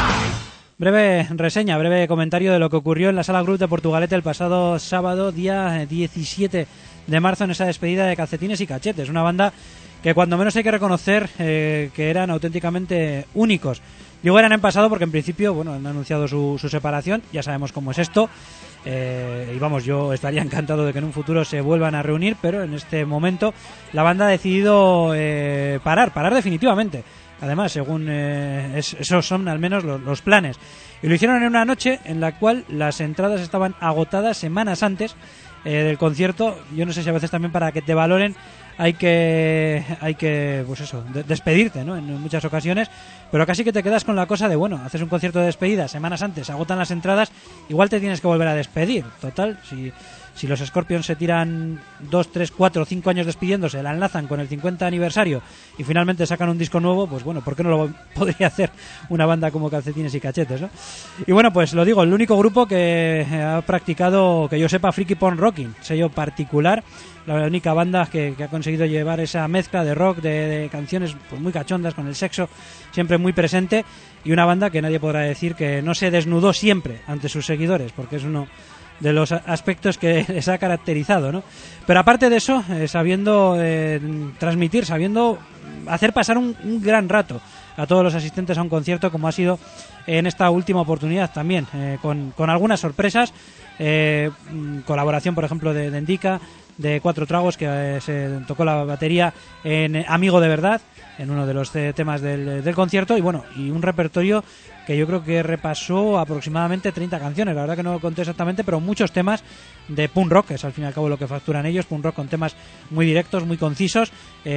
A: Breve reseña, breve comentario de lo que ocurrió en la Sala Group de Portugalete el pasado sábado, día diecisiete de marzo, en esa despedida de Calcetines y Cachetes. Una banda que cuando menos hay que reconocer eh, que eran auténticamente únicos. Digo eran en pasado porque en principio, bueno, han anunciado su, su separación, ya sabemos cómo es esto. Eh, y vamos, yo estaría encantado de que en un futuro se vuelvan a reunir, pero en este momento la banda ha decidido eh, parar, parar definitivamente. Además, según eh, es, esos son al menos los, los planes. Y lo hicieron en una noche en la cual las entradas estaban agotadas semanas antes eh, del concierto. Yo no sé si a veces también para que te valoren hay que, hay que pues eso, de- despedirte, ¿no? En muchas ocasiones, pero casi que te quedas con la cosa de, bueno, haces un concierto de despedida semanas antes, se agotan las entradas, igual te tienes que volver a despedir. Total, si, si los Scorpions se tiran dos, tres, cuatro, cinco años despidiéndose, la enlazan con el cincuenta aniversario y finalmente sacan un disco nuevo, pues bueno, ¿por qué no lo podría hacer una banda como Calcetines y Cachetes, ¿no? Y bueno, pues lo digo, el único grupo que ha practicado, que yo sepa, Freaky Porn Rocking, sello particular, la única banda que, que ha conseguido llevar esa mezcla de rock, de, de canciones pues muy cachondas, con el sexo siempre muy presente, y una banda que nadie podrá decir que no se desnudó siempre ante sus seguidores, porque es uno de los aspectos que les ha caracterizado, ¿no? Pero aparte de eso, eh, sabiendo eh, transmitir, sabiendo hacer pasar un, un gran rato a todos los asistentes a un concierto, como ha sido en esta última oportunidad también, eh, con, con algunas sorpresas, eh, colaboración por ejemplo de, de Indica, de Cuatro Tragos, que eh, se tocó la batería en eh, Amigo de Verdad, en uno de los eh, temas del, del concierto, y bueno, y un repertorio que yo creo que repasó aproximadamente treinta canciones, la verdad que no lo conté exactamente, pero muchos temas de punk rock, que es al fin y al cabo lo que facturan ellos, punk rock con temas muy directos, muy concisos,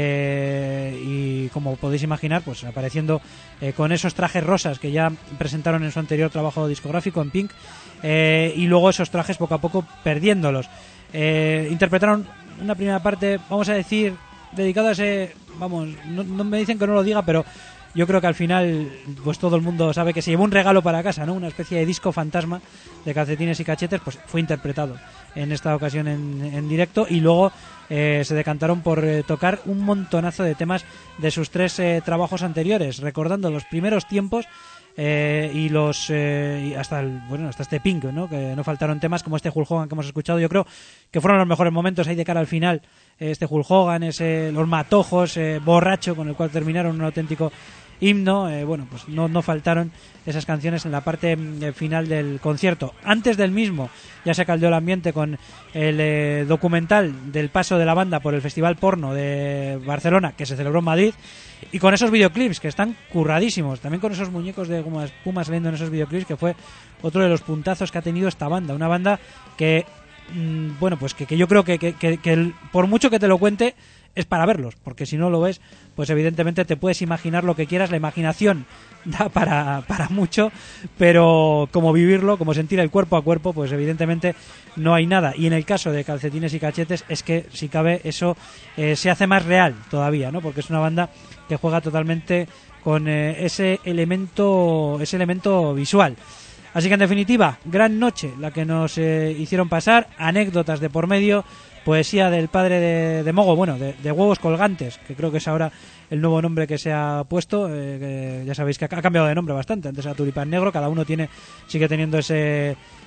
A: eh, y como podéis imaginar, pues apareciendo eh, con esos trajes rosas que ya presentaron en su anterior trabajo discográfico en Pink, eh, y luego esos trajes poco a poco perdiéndolos. Eh, interpretaron una primera parte, vamos a decir, dedicada a ese, vamos, no, no me dicen que no lo diga, pero yo creo que al final pues todo el mundo sabe que se llevó un regalo para casa, ¿no? Una especie de disco fantasma de Calcetines y Cachetes, pues fue interpretado en esta ocasión en, en directo, y luego eh, se decantaron por eh, tocar un montonazo de temas de sus tres eh, trabajos anteriores, recordando los primeros tiempos. Eh, y los eh, y hasta el, bueno hasta este Pink, ¿no? Que no faltaron temas como este Hulk Hogan que hemos escuchado. Yo creo que fueron los mejores momentos ahí de cara al final, eh, este Hulk Hogan, ese Los Matojos, eh, borracho, con el cual terminaron un auténtico himno. Eh, bueno, pues no, no faltaron esas canciones en la parte eh, final del concierto. Antes del mismo ya se caldeó el ambiente con el eh, documental del paso de la banda por el Festival Porno de Barcelona, que se celebró en Madrid, y con esos videoclips que están curradísimos, también con esos muñecos de goma espuma saliendo en esos videoclips, que fue otro de los puntazos que ha tenido esta banda. Una banda que, mmm, bueno, pues que, que yo creo que, que, que, que el, por mucho que te lo cuente, es para verlos, porque si no lo ves, pues evidentemente te puedes imaginar lo que quieras, la imaginación da para, para mucho, pero como vivirlo, como sentir el cuerpo a cuerpo, pues evidentemente no hay nada. Y en el caso de Calcetines y Cachetes es que, si cabe, eso eh, se hace más real todavía, ¿no? Porque es una banda que juega totalmente con eh, ese elemento, ese elemento visual. Así que en definitiva, gran noche la que nos eh, hicieron pasar, anécdotas de por medio, poesía del padre de, de Mogo, bueno, de, de Huevos Colgantes, que creo que es ahora el nuevo nombre que se ha puesto, eh, que ya sabéis que ha cambiado de nombre bastante, antes era Tulipán Negro, cada uno tiene sigue teniendo ese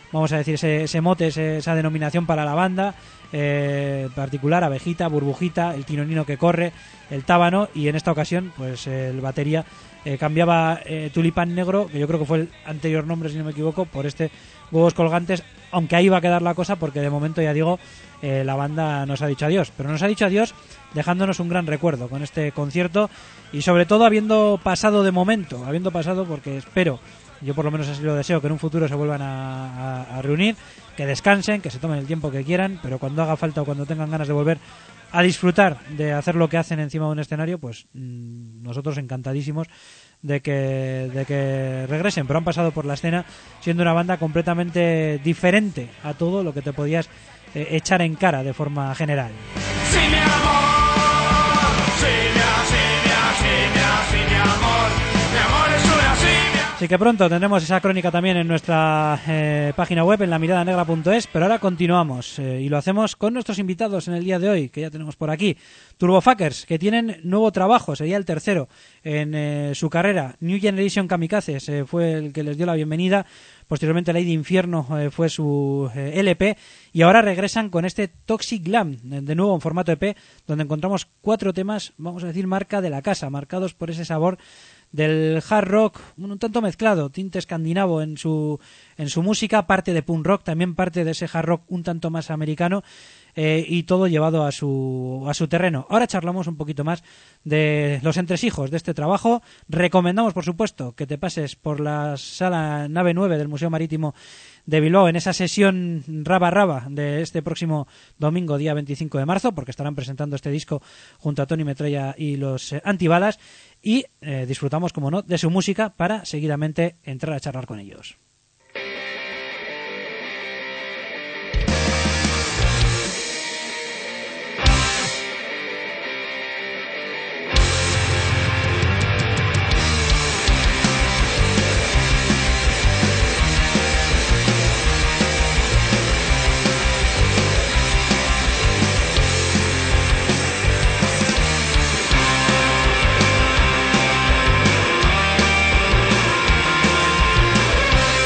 A: vamos a decir, ese, ese mote, ese, esa denominación para la banda, eh, particular, Abejita, Burbujita, el Tinonino que corre, el Tábano, y en esta ocasión, pues el batería eh, cambiaba eh, Tulipán Negro, que yo creo que fue el anterior nombre, si no me equivoco, por este Huevos Colgantes, aunque ahí va a quedar la cosa, porque de momento, ya digo, eh, la banda nos ha dicho adiós, pero nos ha dicho adiós dejándonos un gran recuerdo con este concierto, y sobre todo habiendo pasado de momento, habiendo pasado, porque espero, yo por lo menos así lo deseo, que en un futuro se vuelvan a, a, a reunir, que descansen, que se tomen el tiempo que quieran, pero cuando haga falta o cuando tengan ganas de volver a disfrutar de hacer lo que hacen encima de un escenario, pues mmm, nosotros encantadísimos de que, de que regresen, pero han pasado por la escena siendo una banda completamente diferente a todo lo que te podías eh, echar en cara de forma general.
C: Sí, mi amor, simia, simia, simia, sí, mi amor, mi amor es una simia.
A: Así que pronto tendremos esa crónica también en nuestra eh, página web, en la mirada negra punto es, pero ahora continuamos eh, y lo hacemos con nuestros invitados en el día de hoy, que ya tenemos por aquí. Turbofuckers, que tienen nuevo trabajo, sería el tercero en eh, su carrera. New Generation Kamikazes eh, fue el que les dio la bienvenida. Posteriormente Lady Infierno eh, fue su eh, L P, y ahora regresan con este Toxic Glam, de nuevo en formato E P, donde encontramos cuatro temas, vamos a decir, marca de la casa, marcados por ese sabor del hard rock, un tanto mezclado, tinte escandinavo en su en su música, parte de punk rock, también parte de ese hard rock un tanto más americano, eh, y todo llevado a su a su terreno. Ahora charlamos un poquito más de los entresijos de este trabajo. Recomendamos, por supuesto, que te pases por la sala nave nueve del Museo Marítimo de Bilbao en esa sesión raba raba de este próximo domingo, día veinticinco de marzo, porque estarán presentando este disco junto a Tony Metrella y los eh, Antibalas, y eh, disfrutamos, como no, de su música para seguidamente entrar a charlar con ellos.
B: Thank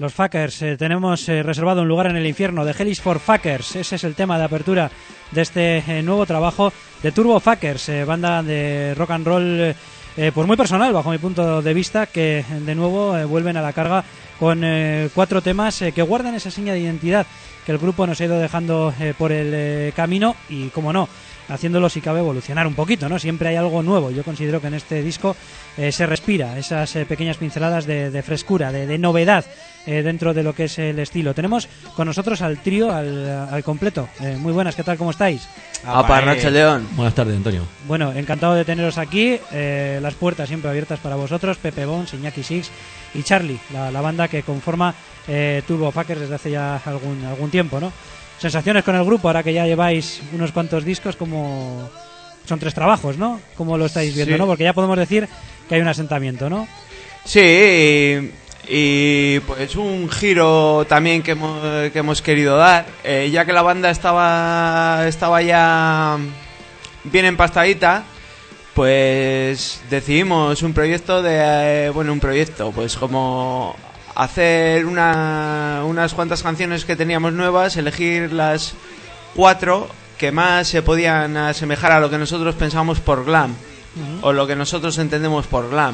A: los fuckers. Eh, tenemos eh, reservado un lugar en el infierno de Hell is for Fuckers. Ese es el tema de apertura de este eh, nuevo trabajo de Turbo Fuckers, eh, banda de rock and roll eh, eh, pues muy personal bajo mi punto de vista, que de nuevo eh, vuelven a la carga con eh, cuatro temas eh, que guardan esa seña de identidad que el grupo nos ha ido dejando eh, por el eh, camino y, como no, haciéndolo si cabe evolucionar un poquito, ¿no? Siempre hay algo nuevo. Yo considero que en este disco eh, se respira esas eh, pequeñas pinceladas de, de frescura, de, de novedad eh, dentro de lo que es el estilo. Tenemos con nosotros al trío, al, al completo. Eh, muy buenas, ¿qué tal? ¿Cómo estáis?
D: Apa, Racha León.
E: Buenas tardes, Antonio.
A: Bueno, encantado de teneros aquí. Eh, las puertas siempre abiertas para vosotros. Pepe Bons, Iñaki Six y Charlie, la, la banda que conforma eh, Turbo Fuckers desde hace ya algún, algún tiempo, ¿no? Sensaciones con el grupo, ahora que ya lleváis unos cuantos discos, como son tres trabajos, ¿no? ¿Cómo lo estáis viendo,
D: sí.
A: no? Porque ya podemos decir que hay un asentamiento, ¿no?
D: Sí, y, y pues un giro también que hemos, que hemos querido dar, eh, ya que la banda estaba, estaba ya bien empastadita, pues decidimos un proyecto de, eh, bueno, un proyecto, pues como hacer una, unas cuantas canciones que teníamos nuevas, elegir las cuatro que más se podían asemejar a lo que nosotros pensamos por glam, uh-huh. o lo que nosotros entendemos por glam.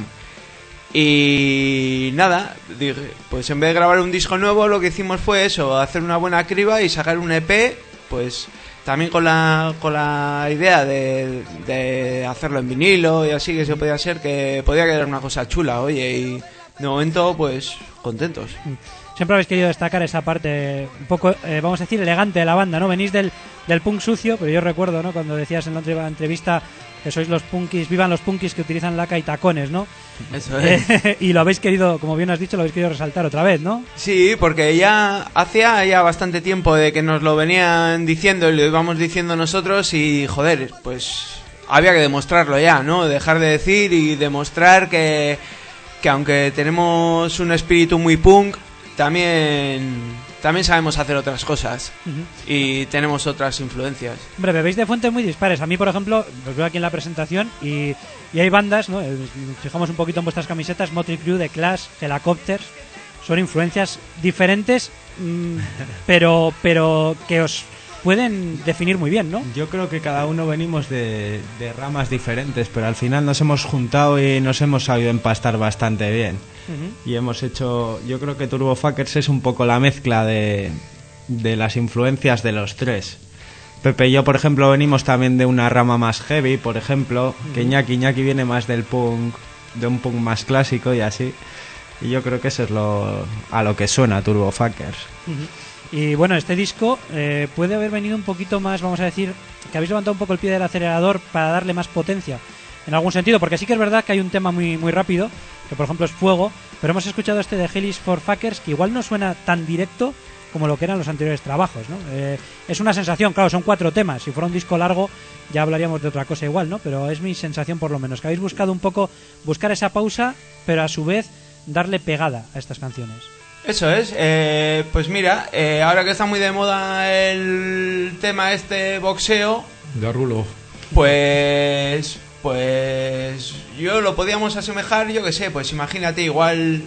D: Y nada, dije, pues en vez de grabar un disco nuevo, lo que hicimos fue eso, hacer una buena criba y sacar un E P, pues también con la con la idea de, de hacerlo en vinilo y así, que se podía ser, que podía quedar una cosa chula, oye, y de momento pues contentos.
A: Siempre habéis querido destacar esa parte un poco, eh, vamos a decir, elegante de la banda, ¿no? Venís del, del punk sucio, pero yo recuerdo, ¿no?, cuando decías en la otra entrevista que sois los punkis, vivan los punkis que utilizan laca y tacones, ¿no?
D: Eso es.
A: Eh, y lo habéis querido, como bien has dicho, lo habéis querido resaltar otra vez, ¿no?
D: Sí, porque ya hacía ya bastante tiempo de que nos lo venían diciendo y lo íbamos diciendo nosotros y, joder, pues había que demostrarlo ya, ¿no? Dejar de decir y demostrar que, que aunque tenemos un espíritu muy punk, también... También sabemos hacer otras cosas, uh-huh. y tenemos otras influencias.
A: Hombre, bebéis de fuentes muy dispares. A mí, por ejemplo, os veo aquí en la presentación y, y hay bandas, ¿no? Fijamos un poquito en vuestras camisetas, Motley Crue, The Clash, Helicopters. Son influencias diferentes, mmm, pero, pero que os pueden definir muy bien, ¿no?
F: Yo creo que cada uno venimos de, de ramas diferentes, pero al final nos hemos juntado y nos hemos sabido empastar bastante bien. Uh-huh. Y hemos hecho, yo creo que Turbo Fuckers es un poco la mezcla de, de las influencias de los tres. Pepe y yo, por ejemplo, venimos también de una rama más heavy, por ejemplo, uh-huh. que Iñaki, Iñaki viene más del punk, de un punk más clásico y así. Y yo creo que eso es lo a lo que suena Turbo Fuckers.
A: Uh-huh. Y bueno, este disco eh, puede haber venido un poquito más, vamos a decir, que habéis levantado un poco el pie del acelerador para darle más potencia, en algún sentido, porque sí que es verdad que hay un tema muy muy rápido, que por ejemplo es Fuego, pero hemos escuchado este de Hell is for Fuckers, que igual no suena tan directo como lo que eran los anteriores trabajos, ¿no? Eh, es una sensación, claro, son cuatro temas, si fuera un disco largo ya hablaríamos de otra cosa igual, ¿no? Pero es mi sensación, por lo menos, que habéis buscado un poco, buscar esa pausa, pero a su vez darle pegada a estas canciones.
D: Eso es, eh, pues mira, eh, ahora que está muy de moda el tema este boxeo,
E: Garrulo,
D: pues pues yo lo podíamos asemejar, yo que sé, pues imagínate igual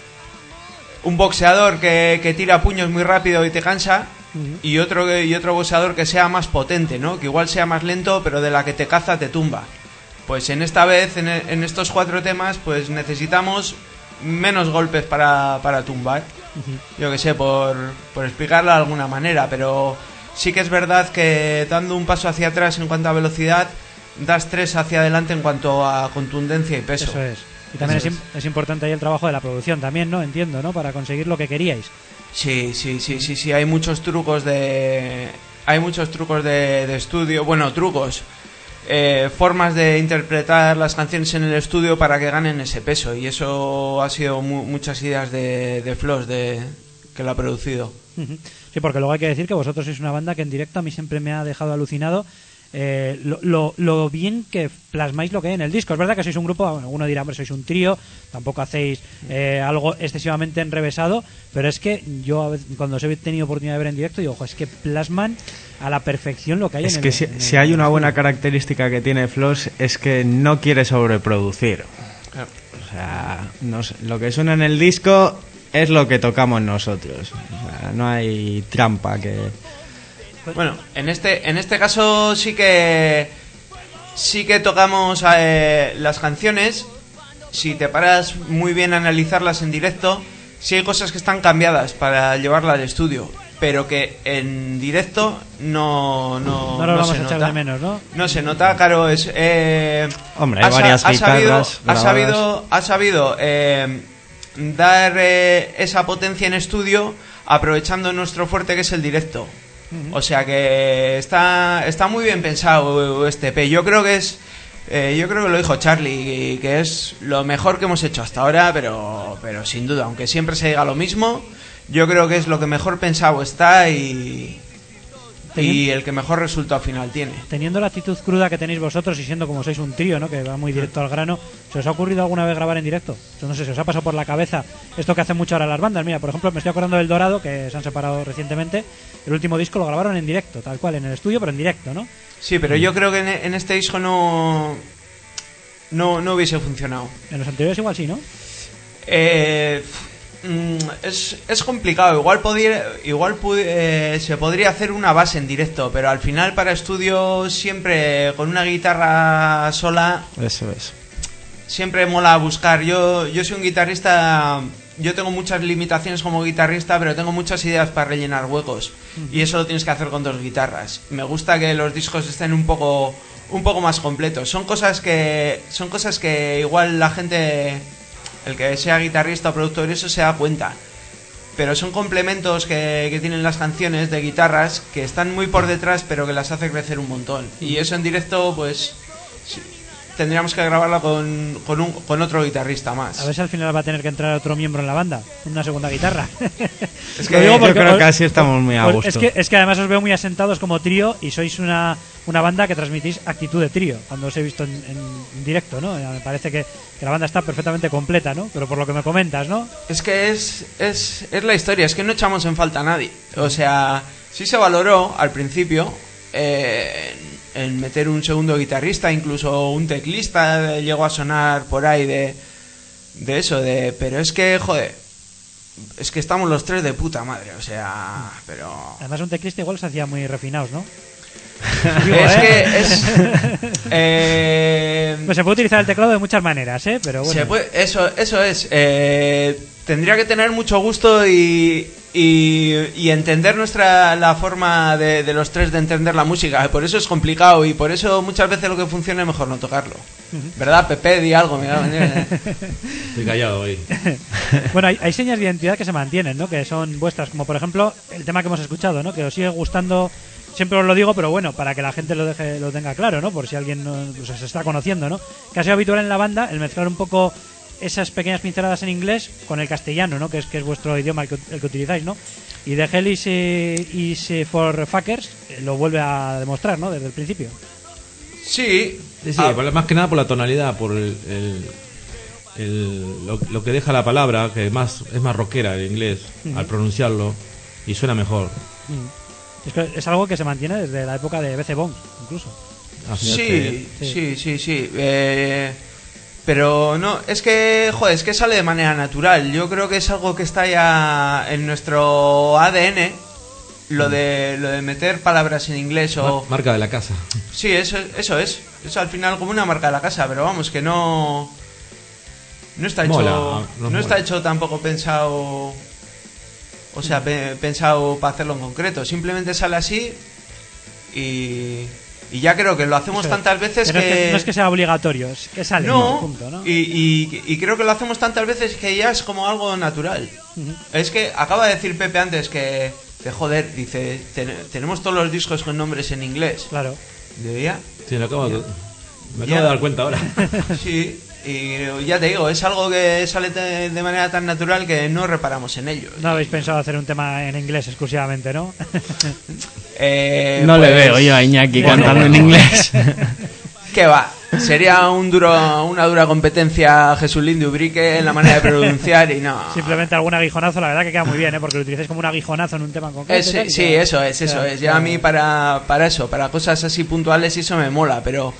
D: un boxeador que, que tira puños muy rápido y te cansa, uh-huh. y otro y otro boxeador que sea más potente, ¿no? Que igual sea más lento, pero de la que te caza te tumba. Pues en esta vez, en, en estos cuatro temas, pues necesitamos menos golpes para, para tumbar, uh-huh. yo que sé, por, por explicarlo de alguna manera, pero sí que es verdad que dando un paso hacia atrás en cuanto a velocidad, das tres hacia adelante en cuanto a contundencia y peso.
A: Eso es. Y también es, es. es importante ahí el trabajo de la producción también, ¿no? Entiendo, ¿no? Para conseguir lo que queríais.
D: Sí, sí, sí, sí, sí, hay muchos trucos de... Hay muchos trucos de, de estudio, bueno, trucos... Eh, formas de interpretar las canciones en el estudio para que ganen ese peso, y eso ha sido mu- muchas ideas de, de Flos, de, que lo ha producido.
A: Sí, porque luego hay que decir que vosotros sois una banda que en directo a mí siempre me ha dejado alucinado, eh, lo, lo, lo bien que plasmáis lo que hay en el disco. Es verdad que sois un grupo, bueno, alguno dirá, hombre, sois un trío, tampoco hacéis eh, algo excesivamente enrevesado, pero es que yo a veces, cuando os he tenido oportunidad de ver en directo, digo, ojo, es que plasman a la perfección lo que hay
F: es
A: en
F: que
A: el,
F: si,
A: en el,
F: si hay una buena característica que tiene Flos es que no quiere sobreproducir. Claro. O sea, no sé, lo que suena en el disco es lo que tocamos nosotros. O sea, no hay trampa que...
D: Bueno, en este en este caso sí que sí que tocamos eh, las canciones. Si te paras muy bien a analizarlas en directo, sí hay cosas que están cambiadas para llevarla al estudio, pero que en directo no no,
A: No lo
D: no
A: vamos
D: se
A: a echar
D: nota.
A: de menos, ¿no?
D: No se nota, claro, es eh,
F: Hombre, hay
D: ha sa-
F: varias
D: ha sabido,
F: guitarras
D: ha
F: grabadas.
D: sabido ha sabido eh, dar eh, esa potencia en estudio aprovechando nuestro fuerte que es el directo. O sea que está está muy bien pensado este E P. Yo creo que es eh, yo creo que lo dijo Charlie, y que es lo mejor que hemos hecho hasta ahora, pero pero sin duda, aunque siempre se diga lo mismo, yo creo que es lo que mejor pensado está y y el que mejor resultado final tiene.
A: Teniendo la actitud cruda que tenéis vosotros y siendo como sois un trío, ¿no? Que va muy directo al grano, ¿se os ha ocurrido alguna vez grabar en directo? Yo no sé, ¿se os ha pasado por la cabeza esto que hacen mucho ahora las bandas? Mira, por ejemplo, me estoy acordando del Dorado, que se han separado recientemente. El último disco lo grabaron en directo, tal cual, en el estudio, pero en directo, ¿no?
D: Sí, pero yo creo que en, en este disco no no no hubiese funcionado.
A: En los anteriores igual sí, ¿no?
D: Eh, mm, es, es complicado. Igual podría, igual pu- eh, se podría hacer una base en directo, pero al final para estudio siempre con una guitarra sola
F: Eso es.
D: siempre mola buscar. Yo yo soy un guitarrista. Yo tengo muchas limitaciones como guitarrista, pero tengo muchas ideas para rellenar huecos. Y eso lo tienes que hacer con dos guitarras. Me gusta que los discos estén un poco un poco más completos. Son cosas que son cosas que igual la gente, el que sea guitarrista o productor, eso se da cuenta. Pero son complementos que, que tienen las canciones de guitarras que están muy por detrás, pero que las hace crecer un montón. Y eso en directo, pues sí, tendríamos que grabarla con, con, un, con otro guitarrista más.
A: A ver si al final va a tener que entrar otro miembro en la banda, una segunda guitarra.
D: Es
A: Lo
D: que
A: digo
F: yo
A: porque
F: creo
A: os-
F: que así estamos muy a
A: os-
F: gusto.
A: Es que, es que además os veo muy asentados como trío y sois una, una banda que transmitís actitud de trío cuando os he visto en, en directo, ¿no? Me parece que, que la banda está perfectamente completa, ¿no? Pero por lo que me comentas, ¿no?
D: Es que es, es, es la historia, es que no echamos en falta a nadie. O sea, sí se valoró al principio eh, en, en meter un segundo guitarrista, incluso un teclista eh, llegó a sonar por ahí de, de eso, de pero es que, joder, es que estamos los tres de puta madre, o sea, pero...
A: Además un teclista igual se hacía muy refinados, ¿no?
D: Es
A: ¿eh?
D: que es... eh,
A: Pues se puede utilizar el teclado de muchas maneras, ¿eh? Pero bueno.
D: Se puede- eso, eso es. Eh, tendría que tener mucho gusto y, y, y entender nuestra la forma de, de los tres de entender la música. Por eso es complicado y por eso muchas veces lo que funciona es mejor no tocarlo. ¿Verdad, Pepe? Di algo. Me va a venir.
E: Estoy callado hoy.
A: Bueno, hay, hay señas de identidad que se mantienen, ¿no? Que son vuestras, como por ejemplo el tema que hemos escuchado, ¿no? Que os sigue gustando, siempre os lo digo, pero bueno, para que la gente lo deje, lo tenga claro, ¿no? Por si alguien no, pues, se está conociendo, ¿no? Que ha sido habitual en la banda el mezclar un poco esas pequeñas pinceladas en inglés con el castellano, ¿no? Que es que es vuestro idioma el que, el que utilizáis, ¿no? Y The Hell is, eh, is eh, for Fuckers eh, lo vuelve a demostrar, ¿no? Desde el principio.
D: Sí.
E: Sí, sí,
D: Ah,
E: por la- más que nada por la tonalidad, por el, el- el- lo, lo que deja la palabra, que más es más rockera en inglés al pronunciarlo y suena mejor.
A: Es, que es algo que se mantiene desde la época de B C Bong, incluso.
E: Al final
D: sí,
A: Sí.
D: sí, sí, sí. Eh, pero no, es que, joder, es que sale de manera natural. Yo creo que es algo que está ya en nuestro A D N. Lo de, lo de meter palabras en inglés
E: te-
D: o...
E: Mar- marca de la casa.
D: Sí, eso, eso es. Es al final como una marca de la casa, pero vamos, que no... No está hecho...
E: Mola,
D: no
E: nos
D: está
E: mola.
D: hecho tampoco pensado... O sea, pe- pensado para hacerlo en concreto. Simplemente sale así y... Y ya creo que lo hacemos
A: Eso es.
D: tantas veces
A: Que no,
D: que...
A: es que... no es que sea obligatorio, es que sale.
D: No,
A: punto, ¿no?
D: Y, y- y creo que lo hacemos tantas veces que ya es como algo natural.
A: Ujú.
D: Es que acaba de decir Pepe antes que... que joder, dice, "Ten- tenemos todos los discos con nombres en inglés.
A: Claro.
D: ¿Debería?
E: Sí, me acabo, de, me acabo
D: Ya.
E: de dar cuenta ahora.
D: Sí, y ya te digo, es algo que sale de, de manera tan natural que no reparamos en ello.
A: No habéis pensado hacer un tema en inglés exclusivamente, ¿no?
D: Eh,
F: No le
D: pues,
F: veo yo a Iñaki
A: Bueno,
F: cantando
A: bueno.
F: en inglés.
D: ¿Qué va? Sería un duro, una dura competencia Jesulín de Ubrique en la manera de pronunciar y no...
A: Simplemente algún aguijonazo, la verdad que queda muy bien, ¿eh? Porque lo utilizáis como un aguijonazo en un tema en concreto. y
D: Ese-
A: tal, y
D: sí,
A: queda-
D: eso es, eso
A: queda-
D: es. Ya a
A: queda-
D: mí para, para eso, para cosas así puntuales, eso me mola, pero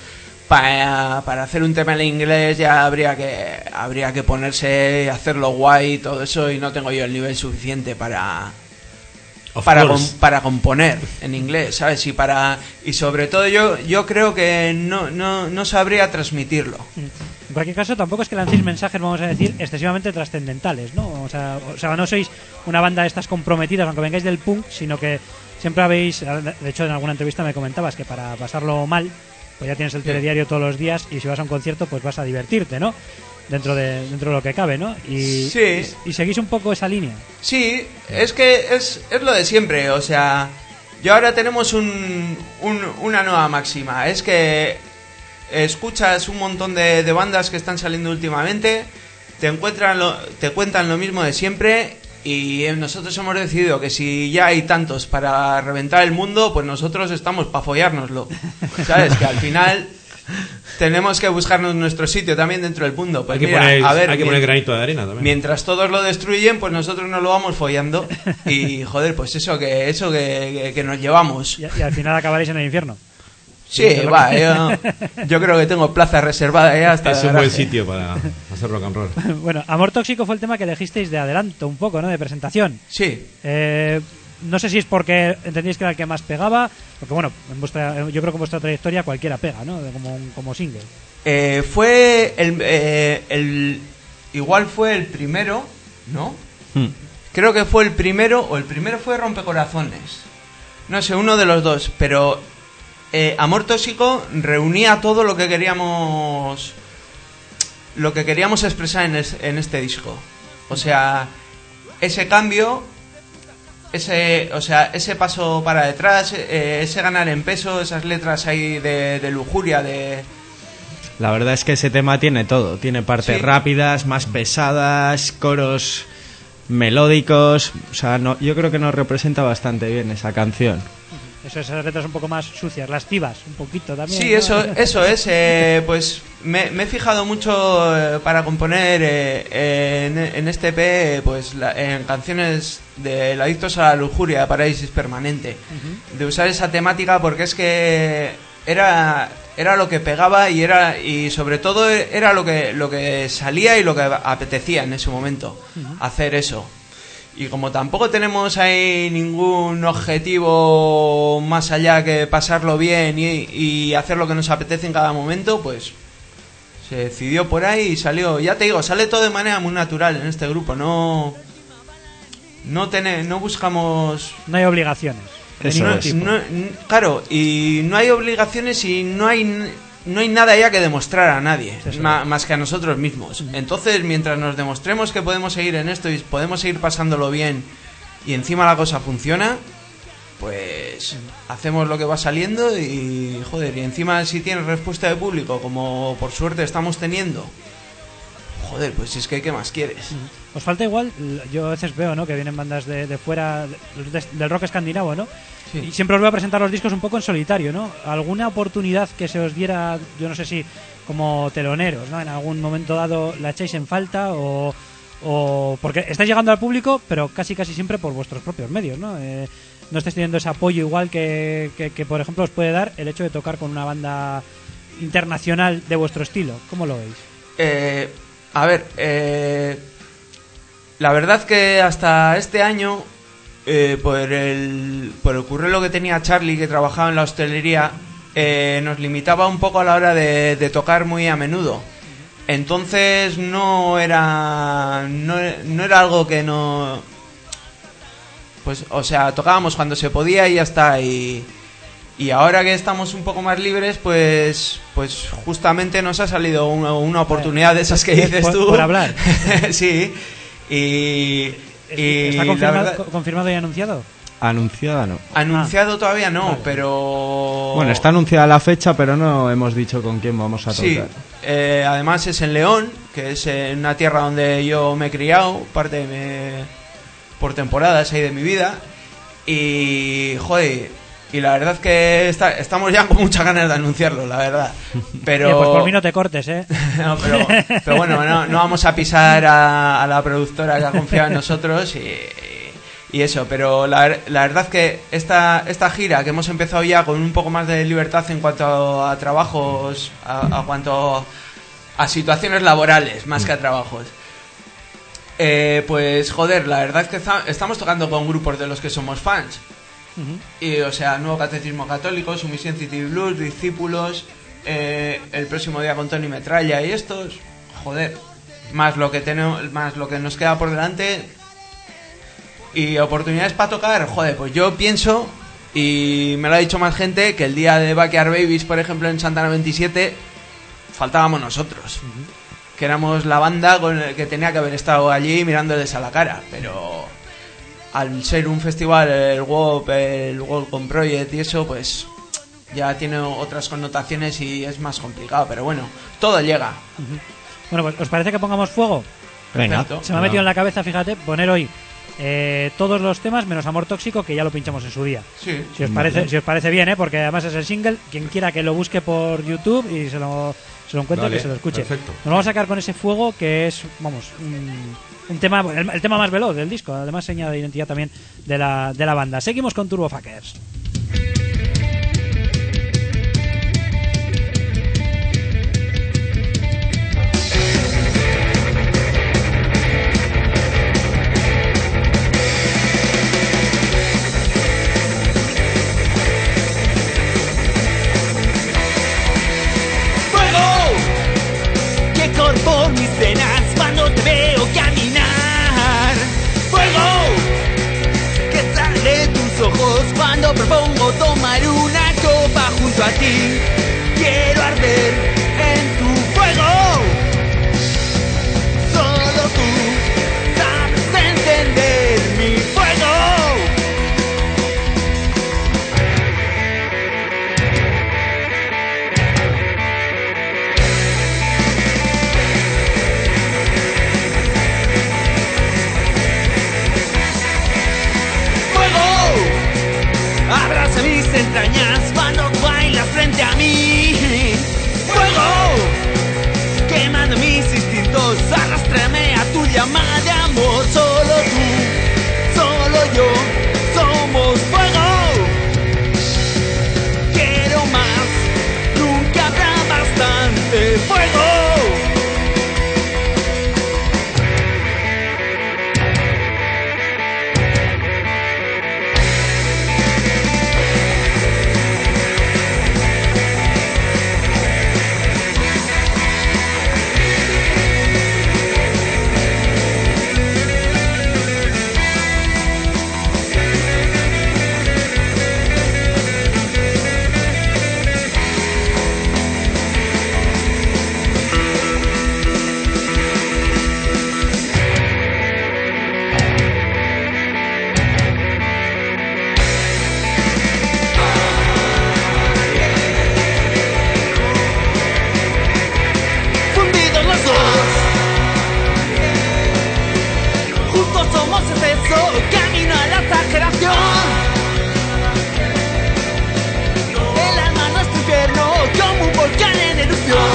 D: para, para hacer un tema en inglés ya habría que habría que ponerse y hacerlo guay y todo eso, y no tengo yo el nivel suficiente para
E: Of
D: para
E: course.
D: com- para componer en inglés, ¿sabes? Y para y sobre todo yo yo creo que no no no sabría transmitirlo.
A: En cualquier caso, tampoco es que lancéis mensajes, vamos a decir, excesivamente trascendentales, ¿no? O sea, o sea, no sois una banda de estas comprometidas, aunque vengáis del punk, sino que siempre habéis, de hecho en alguna entrevista me comentabas que para pasarlo mal, pues ya tienes el telediario todos los días, y si vas a un concierto pues vas a divertirte, ¿no? Dentro de dentro de lo que cabe, ¿no? Y,
D: Sí.
A: y, y seguís un poco esa línea.
D: Sí, es que es, es lo de siempre, o sea, yo ahora tenemos un, un- una nueva máxima, es que escuchas un montón de, de bandas que están saliendo últimamente, te encuentran lo, te cuentan lo mismo de siempre, y eh, nosotros hemos decidido que si ya hay tantos para reventar el mundo, pues nosotros estamos para follárnoslo, ¿sabes? Que al final tenemos que buscarnos nuestro sitio también dentro del mundo. Pues
E: hay que
D: mira,
E: poner,
D: a ver,
E: hay que
D: mien-
E: poner granito de arena también.
D: Mientras todos lo destruyen, pues nosotros nos lo vamos follando. Y joder, pues eso que eso que, que- que nos llevamos.
A: Y, y al final acabaréis en el infierno.
D: Sí, va, yo, yo creo que tengo plaza reservada ya hasta
E: Es
D: el
E: un buen
D: garaje.
E: sitio para hacer rock and roll.
A: Bueno, Amor Tóxico fue el tema que elegisteis de adelanto un poco, ¿no? De presentación.
D: Sí,
A: Eh, no sé si es porque entendíais que era el que más pegaba, porque bueno, en vuestra, yo creo que en vuestra trayectoria cualquiera pega, ¿no? De- Como, como single.
D: eh, fue el, eh, el... Igual fue el primero, ¿no?
F: Hmm.
D: Creo que fue el primero, o el primero fue Rompecorazones. No sé, uno de los dos, pero eh, Amor Tóxico reunía todo lo que queríamos lo que queríamos expresar en, es- en este disco. O sea, ese cambio, ese, o sea, ese paso para detrás, eh, ese ganar en peso, esas letras ahí de, de lujuria, de...
F: La verdad es que ese tema tiene todo. Tiene partes
D: Sí.
F: rápidas, más pesadas, coros melódicos. O sea, no, yo creo que nos representa bastante bien esa canción.
A: Eso, esas letras un poco más sucias, lascivas, un poquito también.
D: Sí,
A: ¿no?
D: eso, eso es. eh, pues me, me he fijado mucho eh, para componer eh, eh, en, en este E P, pues la- en canciones de Adictos a la Lujuria, Parálisis Permanente, de usar esa temática porque es que era era lo que pegaba y era y sobre todo era lo que lo que salía y lo que apetecía en ese momento, hacer eso. Y como tampoco tenemos ahí ningún objetivo más allá que pasarlo bien y, y hacer lo que nos apetece en cada momento, pues se decidió por ahí y salió. Ya te digo, sale todo de manera muy natural en este grupo. No no tene- no buscamos...
A: No hay obligaciones. de
F: Eso
A: ningún
F: es.
A: tipo.
D: No- n- claro, y no hay obligaciones y no hay n- no hay nada ya que demostrar a nadie,
A: Eso
D: ma- más que a nosotros mismos. Entonces, mientras nos demostremos que podemos seguir en esto y podemos seguir pasándolo bien y encima la cosa funciona, pues hacemos lo que va saliendo y joder, y encima si tienes respuesta de público, como por suerte estamos teniendo, joder, pues es que ¿qué más quieres?
A: Os falta igual, yo a veces veo, ¿no? Que vienen bandas de, de fuera, de- de- del rock escandinavo, ¿no?
D: Sí.
A: Y siempre os voy a presentar los discos un poco en solitario, ¿no? ¿Alguna oportunidad que se os diera, yo no sé si como teloneros, ¿no? En algún momento dado la echáis en falta o, o porque estáis llegando al público, pero casi casi siempre por vuestros propios medios, ¿no? Eh, no estáis teniendo ese apoyo igual que, que, que, por ejemplo, os puede dar el hecho de tocar con una banda internacional de vuestro estilo. ¿Cómo lo veis?
D: Eh, a ver, eh, la verdad que hasta este año, eh, por el por el currelo que tenía Charlie, que trabajaba en la hostelería, eh, nos limitaba un poco a la hora de, de tocar muy a menudo. Entonces no era no, no era algo que no... Pues, o sea, tocábamos cuando se podía y ya está. Y, y ahora que estamos un poco más libres, pues pues justamente nos ha salido una, una oportunidad de esas que dices
A: Por-
D: tú.
A: por hablar.
D: Sí. Y, y
A: ¿Está
D: la
A: confirmado,
D: verdad-
A: co- confirmado y anunciado?
F: Anunciada no.
D: anunciado todavía no,
A: Vale.
D: pero...
F: Bueno, está anunciada la fecha, pero no hemos dicho con quién vamos a tocar.
D: Sí, eh, además es en León, que es en una tierra donde yo me he criado, parte de mi- por temporadas ahí de mi vida. Y, joder, y la verdad que está- estamos ya con muchas ganas de anunciarlo, la verdad. Pero,
A: Oye, pues por mí no te cortes, ¿eh?
D: no, pero, pero bueno, no, no vamos a pisar a, a la productora que ha confiado en nosotros y, y eso, pero la, la verdad que esta, esta gira que hemos empezado ya con un poco más de libertad en cuanto a trabajos, a, a cuanto a situaciones laborales, más que a trabajos, eh, pues joder, la verdad es que está, estamos tocando con grupos de los que somos fans. Uh-huh. Y o sea, Nuevo Catecismo Católico, Sumisión City Blues, Discípulos, eh, el próximo día con Tony Metralla y estos, joder, más lo que tenemos, más lo que nos queda por delante y oportunidades para tocar, joder, pues yo pienso, y me lo ha dicho más gente, que el día de Backyard Babies, por ejemplo, en Santana veintisiete, faltábamos nosotros. Uh-huh. Que éramos la banda con el que tenía que haber estado allí mirándoles a la cara, pero al ser un festival, el W O P, el Welcome Project y eso, pues ya tiene otras connotaciones y es más complicado, pero bueno, todo llega.
A: Uh-huh. Bueno, pues ¿os parece que pongamos fuego?
F: Venga.
A: Se me ha metido en la cabeza, fíjate, poner hoy eh, todos los temas menos Amor Tóxico, que ya lo pinchamos en su día.
D: Sí.
A: Si os parece, si os parece bien, ¿eh? Porque además es el single, quien quiera que lo busque por YouTube y se lo... se lo encuentre, vale, que se lo escuche.
E: Perfecto.
A: Nos vamos a sacar con ese fuego que es, vamos, un, un tema, el, el tema más veloz del disco, además seña de identidad también de la, de la banda. Seguimos con Turbo Fuckers.
G: Por mis venas cuando te veo caminar. Fuego que sale de tus ojos cuando propongo tomar una copa junto a ti. Quiero arder en tu fuego. Solo tú sabes encender mi fuego. Abraza mis entrañas cuando bailas frente a mí. Fuego, quemando mis instintos, arrástrame a tu llama de amor. Solo tú, solo yo, somos fuego. Quiero más, nunca habrá bastante fuego. Camino a la exageración. El alma no es tu infierno, como un volcán en erupción.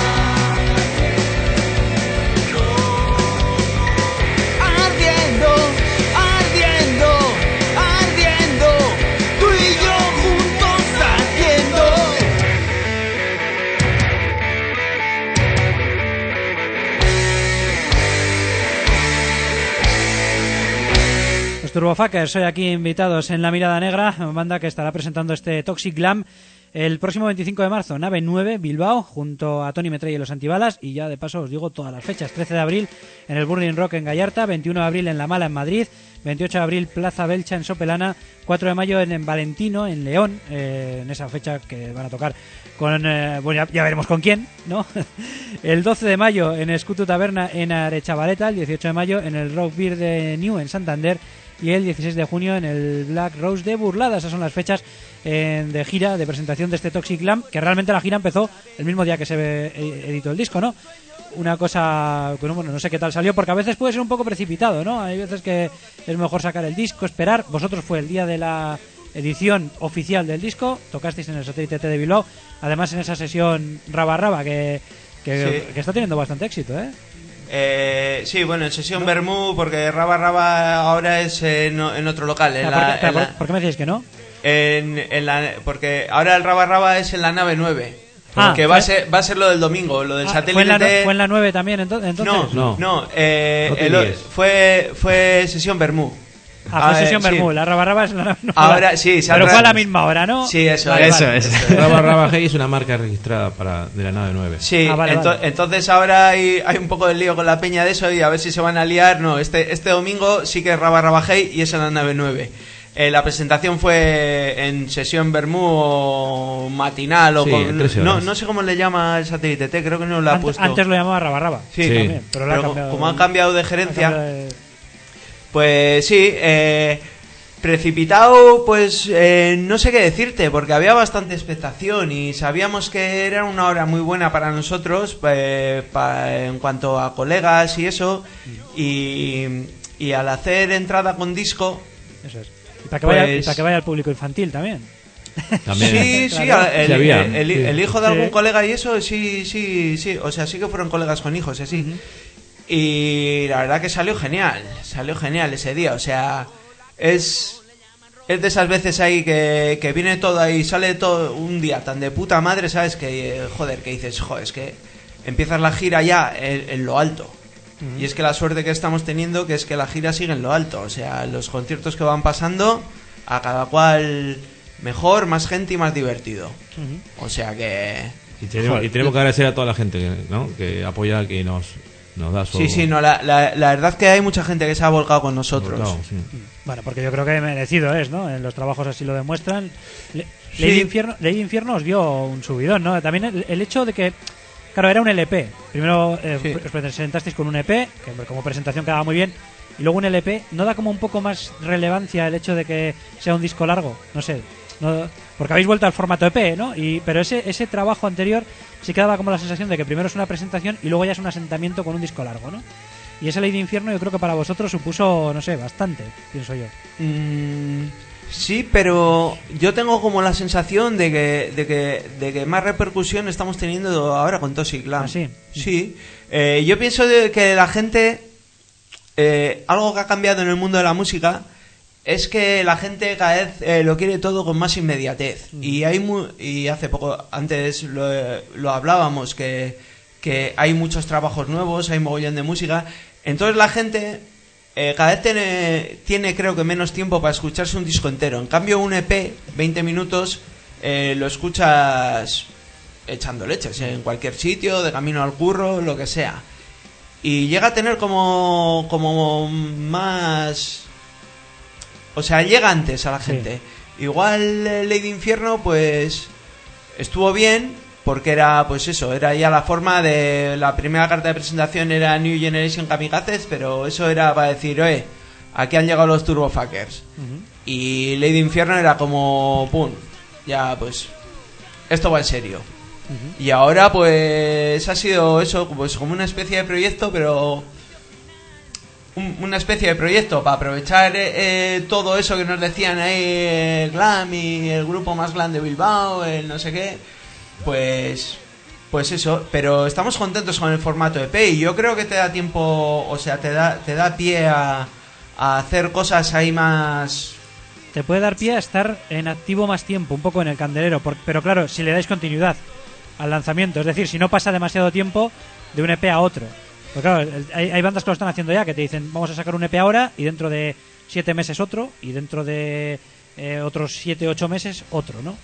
G: Ardiendo, ardiendo, ardiendo, tú y yo juntos ardiendo.
A: Turbofuckers, hoy aquí invitados en La Mirada Negra, banda que estará presentando este Toxic Glam el próximo veinticinco de marzo, Nave nueve, Bilbao, junto a Tony Metralla y los Antibalas, y ya de paso os digo todas las fechas: trece de abril en el Burning Rock en Gallarta, veintiuno de abril en La Mala en Madrid, veintiocho de abril Plaza Belcha en Sopelana, cuatro de mayo en, en Valentino, en León, eh, en esa fecha que van a tocar con, eh, bueno, ya, ya veremos con quién, ¿no? El doce de mayo en Escutu Taberna en Arechavaleta, el dieciocho de mayo en el Rock Beer de New en Santander, y el dieciséis de junio en el Black Rose de Burlada. Esas son las fechas eh, de gira, de presentación de este Toxic Glam, que realmente la gira empezó el mismo día que se eh, editó el disco, ¿no? Una cosa, bueno, no sé qué tal salió, porque a veces puede ser un poco precipitado, ¿no? Hay veces que es mejor sacar el disco, esperar. Vosotros fue el día de la edición oficial del disco, tocasteis en el Satélite T de Bilbao, además en esa sesión Raba Raba que, que,
D: sí.
A: que está teniendo bastante éxito, ¿eh?
D: Eh, sí, bueno, en sesión Bermú, porque Raba Raba ahora es en, en otro local. En
A: Ah,
D: la,
A: ¿por, qué,
D: en
A: por-
D: la-
A: por qué me decís que no?
D: en- en la- porque ahora el Raba Raba es en la nave nueve.
A: Ah,
D: que va a,
A: fue-
D: ser, va a ser lo del domingo, lo del
A: Ah,
D: satélite.
A: ¿fue, en la, nue- ¿Fue en la nueve también ento- entonces?
D: No,
E: No.
D: no, eh,
E: No te
D: el o-
E: líes.
D: fue, fue sesión Bermú.
A: Ah, fue
D: eh,
A: sesión
D: sí.
A: Bermú, la Raba Raba es la nueva.
D: Ahora, sí,
A: Pero
D: saldrá-
A: fue a la misma hora, ¿no?
D: Sí, eso,
A: Vale,
F: Eso
A: vale.
F: es.
E: Raba Raba Hey es una marca registrada para de la nave nueve.
D: Sí,
A: Ah, vale,
D: ento-
A: vale.
D: entonces ahora hay, hay un poco de lío con la peña de eso y a ver si se van a liar. No, este, este domingo sí que es Raba Raba Hey y es en la nave nueve. Eh, la presentación fue en sesión Bermú o matinal o
E: Sí,
D: con-
E: trece
D: no,
E: horas.
D: no sé cómo le llama el satélite T, creo que no lo ha
A: Antes,
D: puesto.
A: antes lo llamaba Raba Raba.
D: Sí,
E: Sí.
A: También, pero, lo ha
D: pero
A: cambiado-
D: como han cambiado de
A: ha
D: gerencia,
A: cambiado de-
D: pues sí, eh, precipitado, pues eh, no sé qué decirte, porque había bastante expectación y sabíamos que era una hora muy buena para nosotros, eh, pa- en cuanto a colegas y eso, y, y al hacer entrada con disco,
A: Eso es. Y para que, vaya, y
D: Pues-
A: para que vaya al público infantil también.
E: También.
D: sí, sí,
A: Claro.
D: el,
E: Sí, había,
D: el- el-
E: sí.
D: el hijo de
A: Sí.
D: algún colega y eso, sí, sí, sí, o sea, sí que fueron colegas con hijos y así. Y la verdad que salió genial, salió genial ese día, o sea, es es de esas veces ahí que, que viene todo ahí, sale todo un día tan de puta madre, ¿sabes? Que, eh, joder, que dices, joder, es que empiezas la gira ya en, en lo alto. Y es que la suerte que estamos teniendo que es que la gira sigue en lo alto, o sea, los conciertos que van pasando, a cada cual mejor, más gente y más divertido. O sea que...
E: Y tenemos, y tenemos que agradecer a toda la gente que, ¿no? que apoya, que nos, nos da su...
D: Sí, sí, no, la, la, la verdad que hay mucha gente que se ha volcado con nosotros.
E: Volcado, sí.
A: Bueno, porque yo creo que merecido es, ¿no? En los trabajos así lo demuestran. Le-
D: Sí.
A: Ley, de Infierno, Ley de Infierno os dio un subidón, ¿no? También el, el hecho de que, claro, era un L P. Primero eh,
D: Sí.
A: os presentasteis con un E P, que hombre, como presentación quedaba muy bien, y luego un L P. ¿No da como un poco más relevancia el hecho de que sea un disco largo? No sé, no, porque habéis vuelto al formato E P, ¿no? Y, pero ese, ese trabajo anterior sí que daba como la sensación de que primero es una presentación y luego ya es un asentamiento con un disco largo, ¿no? Y esa Ley de Infierno yo creo que para vosotros supuso, no sé, bastante, pienso yo.
D: Mm, sí, pero yo tengo como la sensación de que, de que, de que más repercusión estamos teniendo ahora con Toxic Glam.
A: ¿Ah, sí?
D: Sí. Eh, yo pienso de que la gente, eh, algo que ha cambiado en el mundo de la música, es que la gente cada vez eh, lo quiere todo con más inmediatez. Y hay mu- y hace poco, antes lo, lo hablábamos, que, que hay muchos trabajos nuevos, hay mogollón de música. Entonces la gente eh, cada vez tiene, tiene creo que menos tiempo para escucharse un disco entero. En cambio un E P, veinte minutos, eh, lo escuchas echando leches, en cualquier sitio, de camino al curro, lo que sea. Y llega a tener como, como más... O sea, llega antes a la
A: Sí.
D: gente. Igual eh, Ley de Infierno, pues estuvo bien, porque era, pues eso, era ya la forma de... La primera carta de presentación era New Generation Kamikazes, pero eso era para decir, oye, aquí han llegado los Turbofuckers. Y Ley de Infierno era como, pum, ya pues, esto va en serio. Y ahora pues ha sido eso, pues como una especie de proyecto, pero... un- una especie de proyecto para aprovechar eh, eh, todo eso que nos decían ahí el glam y el grupo más glam de Bilbao, el no sé qué, pues pues eso, pero estamos contentos con el formato E P y yo creo que te da tiempo, o sea, te da te da pie a, a hacer cosas ahí más...
A: Te puede dar pie a estar en activo más tiempo, un poco en el candelero, por- pero claro, si le dais continuidad al lanzamiento, es decir, si no pasa demasiado tiempo de un E P a otro. Porque claro, el- hay, hay bandas que lo están haciendo ya, que te dicen, vamos a sacar un E P ahora y dentro de siete meses otro y dentro de eh, otros siete, ocho meses otro, ¿no?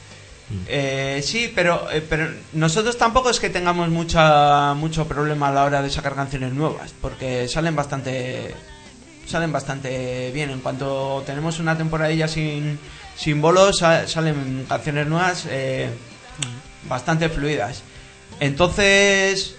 D: Eh, sí, pero, eh, pero nosotros tampoco es que tengamos mucha mucho problema a la hora de sacar canciones nuevas, porque salen bastante salen bastante bien. En cuanto tenemos una temporadilla sin, sin bolos, sa- salen canciones nuevas eh, bastante fluidas. Entonces,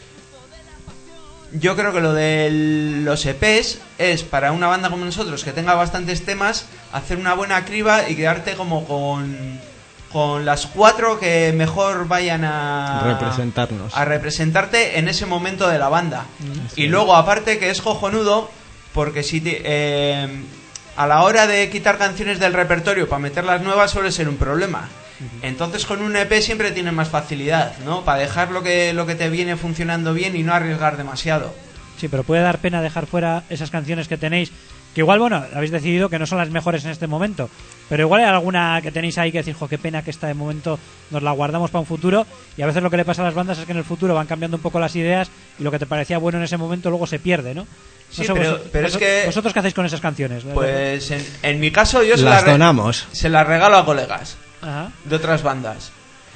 D: yo creo que lo de los E Pes es para una banda como nosotros que tenga bastantes temas, hacer una buena criba y quedarte como con, con las cuatro que mejor vayan a
F: Representarnos.
D: a representarte en ese momento de la banda. Y luego, aparte, que es cojonudo, porque si te- eh, a la hora de quitar canciones del repertorio para meter las nuevas suele ser un problema. Entonces con un E P siempre tienes más facilidad, ¿no? Para dejar lo que, lo que te viene funcionando bien y no arriesgar demasiado.
A: Sí, pero puede dar pena dejar fuera esas canciones que tenéis, que igual, bueno, habéis decidido que no son las mejores en este momento, pero igual hay alguna que tenéis ahí que decir, jo, qué pena que esta de momento nos la guardamos para un futuro, y a veces lo que le pasa a las bandas es que en el futuro van cambiando un poco las ideas y lo que te parecía bueno en ese momento luego se pierde, ¿no? No
D: Sí,
A: sé,
D: pero,
A: vos-
D: pero es
A: vos-
D: que...
A: ¿Vosotros qué hacéis con esas canciones?
D: Pues en, en mi caso yo se
F: Las
D: las, re-
F: donamos.
D: se las regalo a colegas
A: Ajá.
D: de otras bandas.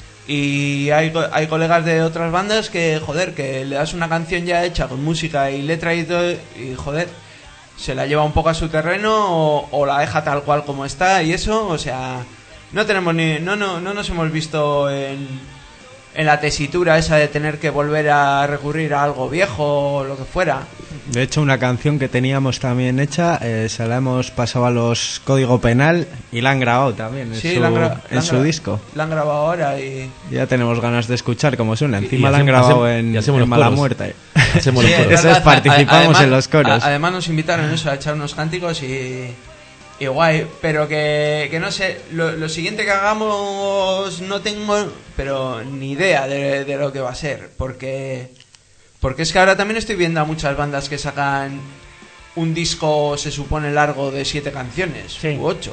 D: Y hay, co- hay colegas de otras bandas que, joder, que le das una canción ya hecha con música y letra y todo, y joder, se la lleva un poco a su terreno o, o la deja tal cual como está y eso, o sea, no tenemos ni, no, no, no nos hemos visto en, en la tesitura esa de tener que volver a recurrir a algo viejo o lo que fuera.
F: De hecho, una canción que teníamos también hecha, eh, se la hemos pasado a los Código Penal y la han grabado también en
D: Sí,
F: su,
D: la han, gra- la
F: en
D: han
F: su
D: gra-
F: disco.
D: La han grabado ahora y...
F: Ya tenemos ganas de escuchar cómo suena.
E: Y-
F: Encima
E: y
F: la han
E: hacemos-
F: grabado
E: hacemos-
F: en,
E: y hacemos
F: en
E: los
F: Mala
E: coros.
F: Muerte.
E: Hacemos
D: Sí,
E: los
D: es
E: coros.
F: Eso es,
D: verdad.
F: participamos
D: Además-
F: en los coros.
D: a- Además nos invitaron eso a echar unos cánticos y, y guay. Pero que, que no sé, lo, lo siguiente que hagamos no tengo, pero ni idea de, de lo que va a ser. Porque, porque es que ahora también estoy viendo a muchas bandas que sacan un disco, se supone, largo de siete canciones
A: Sí.
D: u ocho.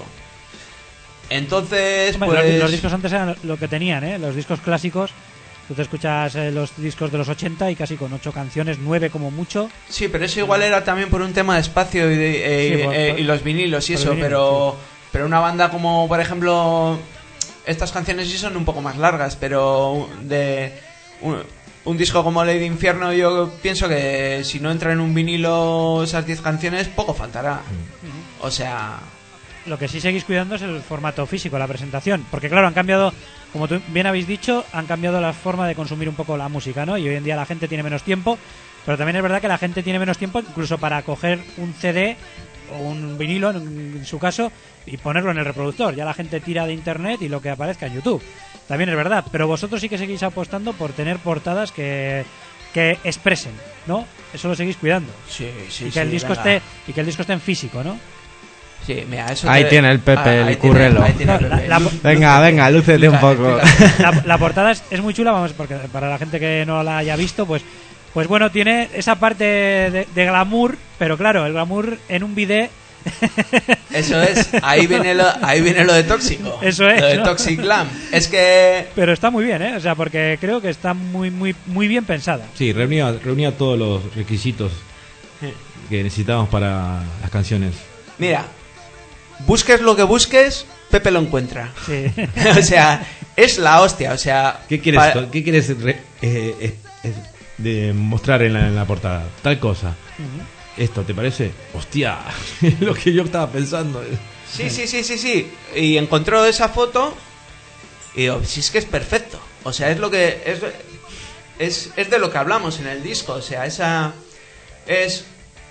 D: Entonces,
A: Hombre,
D: pues...
A: los, los discos antes eran lo que tenían, ¿eh? Los discos clásicos. Tú te escuchas eh, los discos de los ochenta y casi con ocho canciones, nueve como mucho.
D: Sí, pero eso igual era también por un tema de espacio y, de, eh,
A: Sí, por-
D: eh,
A: por-
D: y los vinilos y
A: por
D: eso,
A: el vinilo,
D: pero pero una banda como, por ejemplo, estas canciones sí son un poco más largas, pero de un, un disco como Ley de Infierno yo pienso que si no entra en un vinilo esas diez canciones, poco faltará. O sea...
A: Lo que sí seguís cuidando es el formato físico, la presentación. Porque claro, han cambiado, como tú bien habéis dicho, han cambiado la forma de consumir un poco la música, ¿no? Y hoy en día la gente tiene menos tiempo, pero también es verdad que la gente tiene menos tiempo incluso para coger un C D o un vinilo, en, en su caso, y ponerlo en el reproductor. Ya la gente tira de internet y lo que aparezca en YouTube. También es verdad, pero vosotros sí que seguís apostando por tener portadas que, que expresen, ¿no? Eso lo seguís cuidando.
D: Sí, sí,
A: y que
D: sí,
A: el disco
D: venga.
A: esté y que el disco esté en físico, ¿no?
D: Sí, mira, eso
F: Ahí
D: te-
F: tiene el Pepe,
D: Ah,
F: el
D: ahí tiene-
F: currelo.
D: ahí tiene el
A: No, la-
D: Pepe.
A: la-
D: Lu-
F: Venga, venga, lúcete un
D: Explica-
F: poco.
D: explica.
A: La, la portada es, es muy chula, vamos, porque para la gente que no la haya visto, pues, pues bueno, tiene esa parte de, de glamour, pero claro, el glamour en un bidet.
D: Eso es, ahí viene lo, ahí viene lo de tóxico.
A: Eso es,
D: Lo de
A: ¿no?
D: Toxic Glam. Es que
A: Pero está muy bien, ¿eh? O sea, porque creo que está muy, muy, muy bien pensada.
E: Sí, reunía, reunía todos los requisitos que necesitábamos para las canciones.
D: mira, busques lo que busques, Pepe lo encuentra.
A: Sí.
D: O sea, es la hostia, o sea,
E: ¿Qué quieres,
D: pa-
E: ¿qué quieres re- eh, eh, eh, de mostrar en la, en la portada? Tal cosa. ¿Esto te parece? Hostia, es lo que yo estaba pensando.
D: Sí, sí, sí, sí, sí. Y encontró esa foto y digo, si es que es perfecto. O sea, es lo que es es, es de lo que hablamos en el disco, o sea, esa es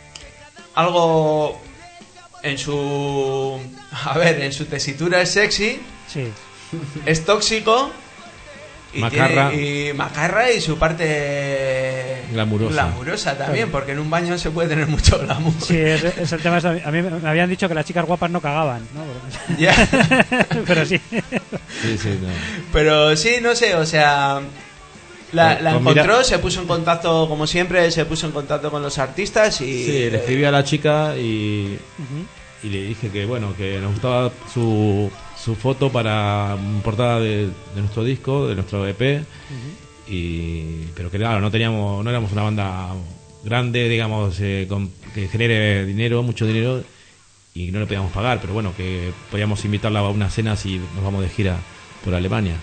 D: algo en su a ver, en su tesitura es sexy,
A: Sí.
D: es tóxico y
E: Macarra.
D: tiene- y macarra y su parte
E: Glamurosa.
D: glamurosa también, porque en un baño se puede tener mucho glamour.
A: Sí, es, es el tema. A mí me habían dicho que las chicas guapas no cagaban, ¿no?
D: Ya.
A: Pero sí.
E: Sí, sí, no.
D: Pero sí, no sé, o sea, la, la
E: Pues
D: encontró,
E: mira-
D: se puso en contacto, como siempre, se puso en contacto con los artistas y...
E: Sí, le escribí a la chica y,
A: Ujú.
E: y le dije que bueno, que nos gustaba su, su foto para portada de, de nuestro disco, de nuestro E P. Y pero que claro, no teníamos, no éramos una banda grande, digamos, eh, con- que genere dinero, mucho dinero, y no le podíamos pagar, pero bueno, que podíamos invitarla a una cena si nos vamos de gira por Alemania.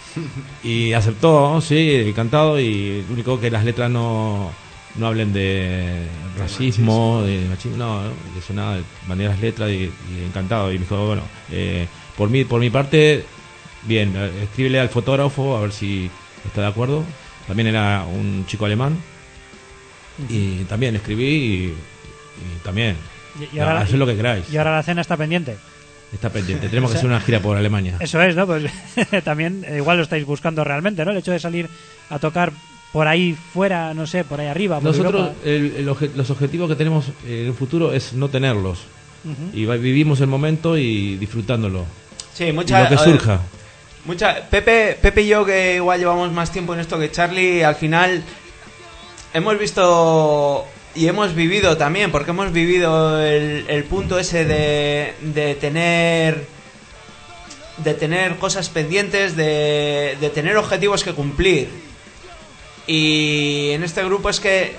E: Y aceptó, sí, encantado, y lo único que las letras no, no hablen de racismo, de machismo, no, no, de eso nada, mandé las letras y, y encantado. Y me dijo, bueno, eh, por mi, por mi parte, bien, eh, escríbele al fotógrafo a ver si está de acuerdo. También era un chico alemán, y también escribí y, y también,
A: Y, y ahora,
E: haced lo que queráis,
A: y ahora la cena está pendiente.
E: está pendiente, tenemos
A: O
E: que
A: sea,
E: hacer una gira por Alemania.
A: Eso es, ¿no? Pues también eh, igual lo estáis buscando realmente, ¿no? El hecho de salir a tocar por ahí fuera, no sé, por ahí arriba, por
E: Nosotros,
A: Europa.
E: el- el obje- los objetivos que tenemos en el futuro es no tenerlos.
A: Ujú.
E: Y va- vivimos el momento y disfrutándolo.
D: Sí,
E: Y
D: mucha,
E: lo que
D: a ver,
E: surja.
D: mucha Pepe, Pepe y yo, que igual llevamos más tiempo en esto que Charlie, al final hemos visto y hemos vivido también, porque hemos vivido el, el punto ese de, de tener de tener cosas pendientes, de, de tener objetivos que cumplir. Y en este grupo es que,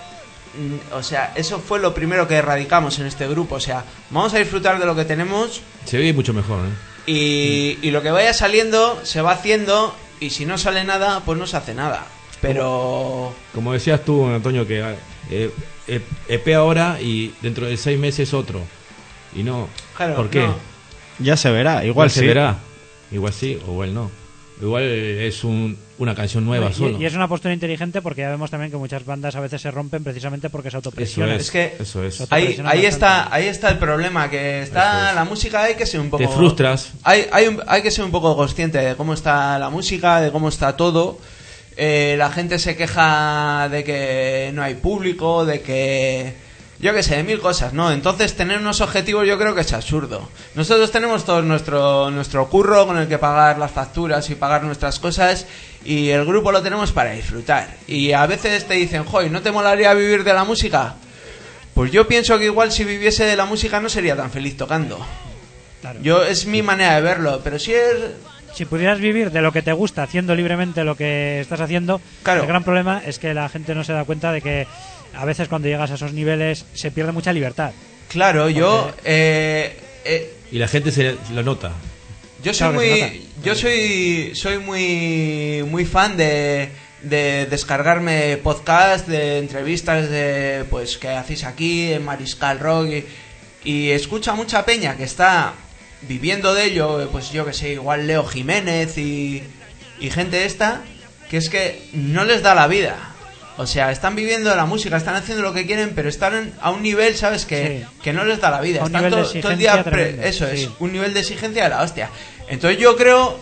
D: o sea, eso fue lo primero que erradicamos en este grupo. O sea, vamos a disfrutar de lo que tenemos.
E: Se ve mucho mejor, ¿eh?
D: Y, y lo que vaya saliendo se va haciendo, y si no sale nada, pues no se hace nada. Pero...
E: Como decías tú, Antonio, que eh, eh, E P ahora y dentro de seis meses otro. Y no.
D: Claro,
E: ¿por qué?
D: no.
F: Ya se verá, igual
E: Igual
F: sí.
E: se verá. Igual sí o igual no. Igual es un, una canción nueva
A: Y,
E: solo.
A: y es una postura inteligente porque ya vemos también que muchas bandas a veces se rompen precisamente porque se
E: Eso
A: autopresionan.
E: es,
D: Es que
E: eso es.
A: Eso-
D: Ahí,
A: Presionan
D: ahí
A: bastante.
D: está, ahí está el problema, que está
E: Eso es.
D: la música, hay que ser un poco...
E: Te frustras.
D: Hay, hay, un- hay que ser un poco consciente de cómo está la música, de cómo está todo. Eh, la gente se queja de que no hay público, de que... Yo qué sé, de mil cosas, ¿no? Entonces tener unos objetivos yo creo que es absurdo. Nosotros tenemos todo nuestro, nuestro curro con el que pagar las facturas y pagar nuestras cosas, y el grupo lo tenemos para disfrutar. Y a veces te dicen, joy, ¿no te molaría vivir de la música? Pues yo pienso que igual si viviese de la música no sería tan feliz tocando.
A: Claro.
D: Yo es mi manera de verlo, pero si es...
A: Si pudieras vivir de lo que te gusta, haciendo libremente lo que estás haciendo,
D: Claro.
A: el gran problema es que la gente no se da cuenta de que a veces cuando llegas a esos niveles se pierde mucha libertad.
D: Claro, yo... Eh, eh,
E: Y la gente se lo nota.
D: Yo soy
A: Claro que se
D: muy, yo soy, soy muy, muy fan de, de descargarme podcast, de entrevistas de, pues, que hacéis aquí en Mariscal Rock, y, y escucho a mucha peña que está viviendo de ello, pues yo que sé, igual Leo Jiménez y, y gente esta, que es que no les da la vida. O sea, están viviendo de la música, están haciendo lo que quieren, pero están a un nivel, ¿sabes? Que,
A: Sí.
D: que no les da la vida.
A: A un
D: Están
A: nivel de
D: todo, todo el
A: exigencia
D: día... pre-
A: tremendo,
D: eso es,
A: sí.
D: un nivel de exigencia de la hostia. Entonces yo creo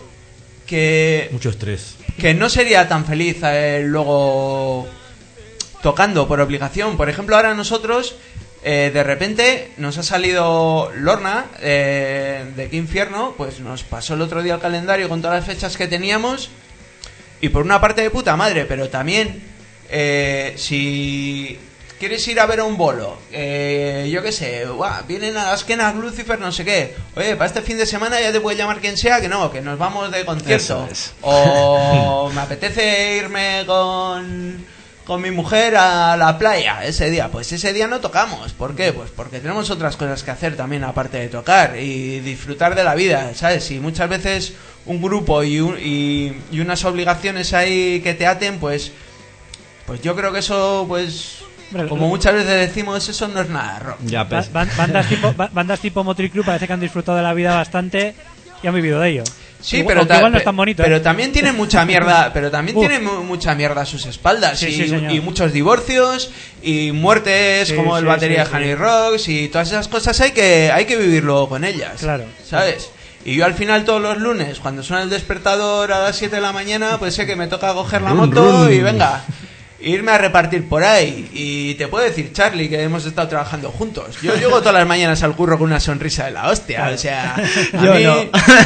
D: que,
E: Mucho estrés.
D: que no sería tan feliz eh, luego tocando por obligación. Por ejemplo, ahora nosotros, eh, de repente, nos ha salido Lorna, eh, de Qué Infierno, pues nos pasó el otro día el calendario con todas las fechas que teníamos, y por una parte de puta madre, pero también, eh, si quieres ir a ver a un bolo, eh, yo qué sé, guau, vienen a las Kenas Lucifer, no sé qué, oye, para este fin de semana ya te puede llamar quien sea, que no, que nos vamos de concierto.
F: Eso es.
D: O me apetece irme con, con mi mujer a la playa ese día. Pues ese día no tocamos. ¿Por qué? Pues porque tenemos otras cosas que hacer también aparte de tocar y disfrutar de la vida, ¿sabes? Y muchas veces un grupo y, un, y, y unas obligaciones ahí que te aten, pues, pues yo creo que eso, pues,
A: Hombre,
D: como
A: lo-
D: muchas veces decimos, eso no es nada rock.
F: Ya,
A: Ba-
F: pues.
A: ban- bandas tipo ba- bandas tipo Motley Crue parece que han disfrutado de la vida bastante y han vivido de ello.
D: Sí,
A: Igual-
D: pero,
A: aunque
D: ta-
A: igual no es
D: pe-
A: tan bonito.
D: pero
A: ¿eh?
D: también tiene mucha mierda, pero también
A: Uf.
D: tiene mu- mucha mierda a sus espaldas,
A: Sí,
D: y,
A: sí, señor.
D: y muchos divorcios y muertes,
A: Sí,
D: como el
A: sí,
D: batería
A: sí,
D: de Honey
A: sí.
D: Rocks, y todas esas cosas hay que hay que vivirlo con ellas.
A: Claro.
D: ¿Sabes? Y yo al final todos los lunes, cuando suena el despertador a las siete de la mañana, pues sé que me toca coger la
E: Run,
D: moto
E: run.
D: y venga, irme a repartir por ahí. Y te puedo decir, Charlie, que hemos estado trabajando juntos. Yo llego todas las mañanas al curro con una sonrisa de la hostia. O sea, a
F: Yo
D: mí...
F: no.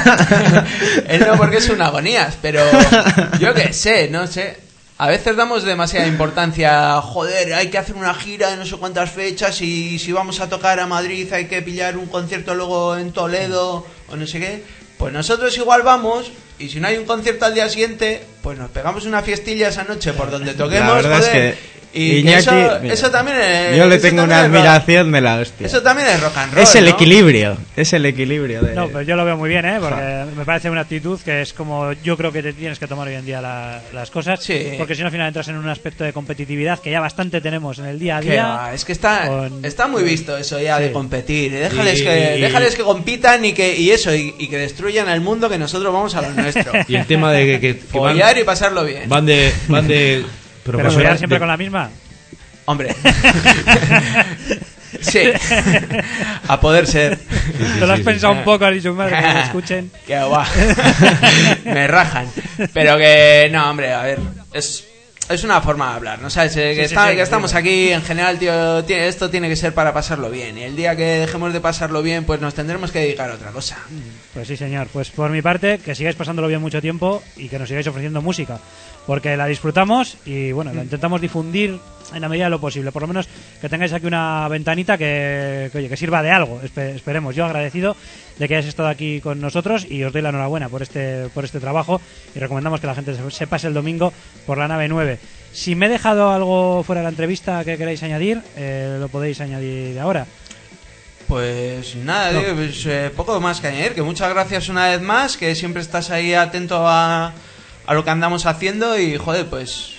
D: Él no, porque es un agonías, pero yo qué sé, no sé. A veces damos demasiada importancia. Joder, hay que hacer una gira de no sé cuántas fechas, y si vamos a tocar a Madrid hay que pillar un concierto luego en Toledo o no sé qué. Pues nosotros igual vamos, y si no hay un concierto al día siguiente, pues nos pegamos una fiestilla esa noche por donde toquemos.
F: La verdad
D: joder.
F: es que
D: Y
F: Iñaki,
D: eso,
F: mira,
D: eso también es...
F: yo le
D: eso
F: tengo una
D: también es rock-
F: admiración de la hostia.
D: Eso también es rock and roll,
F: Es el
D: ¿no?
F: equilibrio, es el equilibrio de...
A: No, pero yo lo veo muy bien, ¿eh? Porque me parece una actitud que es como yo creo que te tienes que tomar hoy en día la- las cosas.
D: Sí.
A: Porque si no, al final entras en un aspecto de competitividad que ya bastante tenemos en el día a
D: Que
A: día.
D: va, es que está,
A: con-
D: está muy visto eso ya
A: Sí.
D: de competir. Déjales,
E: Y-
D: que,
E: y-
D: déjales que compitan y que y eso y, y que destruyan el mundo, que nosotros vamos a lo nuestro.
E: Y el tema de que, que- que van,
D: Follar y pasarlo bien.
E: van de van de
A: Pero
E: profesional-
A: follar siempre
E: de-
A: con la misma.
D: Hombre. Sí. A poder ser.
A: Te lo has
E: sí, sí.
A: pensado un poco, has dicho, madre, que me escuchen.
D: Que guau. Me rajan. Pero que no, hombre, a ver, es es una forma de hablar, ¿no sabes? Eh, que,
A: Sí, sí,
D: está-
A: sí,
D: que estamos
A: sí.
D: aquí, en general, tío, tiene- esto tiene que ser para pasarlo bien. Y el día que dejemos de pasarlo bien, pues nos tendremos que dedicar a otra cosa.
A: Pues sí, señor. Pues por mi parte, que sigáis pasándolo bien mucho tiempo y que nos sigáis ofreciendo música. Porque la disfrutamos y, bueno, la intentamos difundir en la medida de lo posible. Por lo menos que tengáis aquí una ventanita que, que, oye, que sirva de algo, espe- esperemos. Yo agradecido de que hayáis estado aquí con nosotros y os doy la enhorabuena por este, por este trabajo y recomendamos que la gente se, se pase el domingo por la nave nueve. Si me he dejado algo fuera de la entrevista que queráis añadir, eh, lo podéis añadir ahora.
D: Pues nada,
A: No.
D: tío, pues, eh, poco más que añadir, que muchas gracias una vez más, que siempre estás ahí atento a, a lo que andamos haciendo y joder, pues...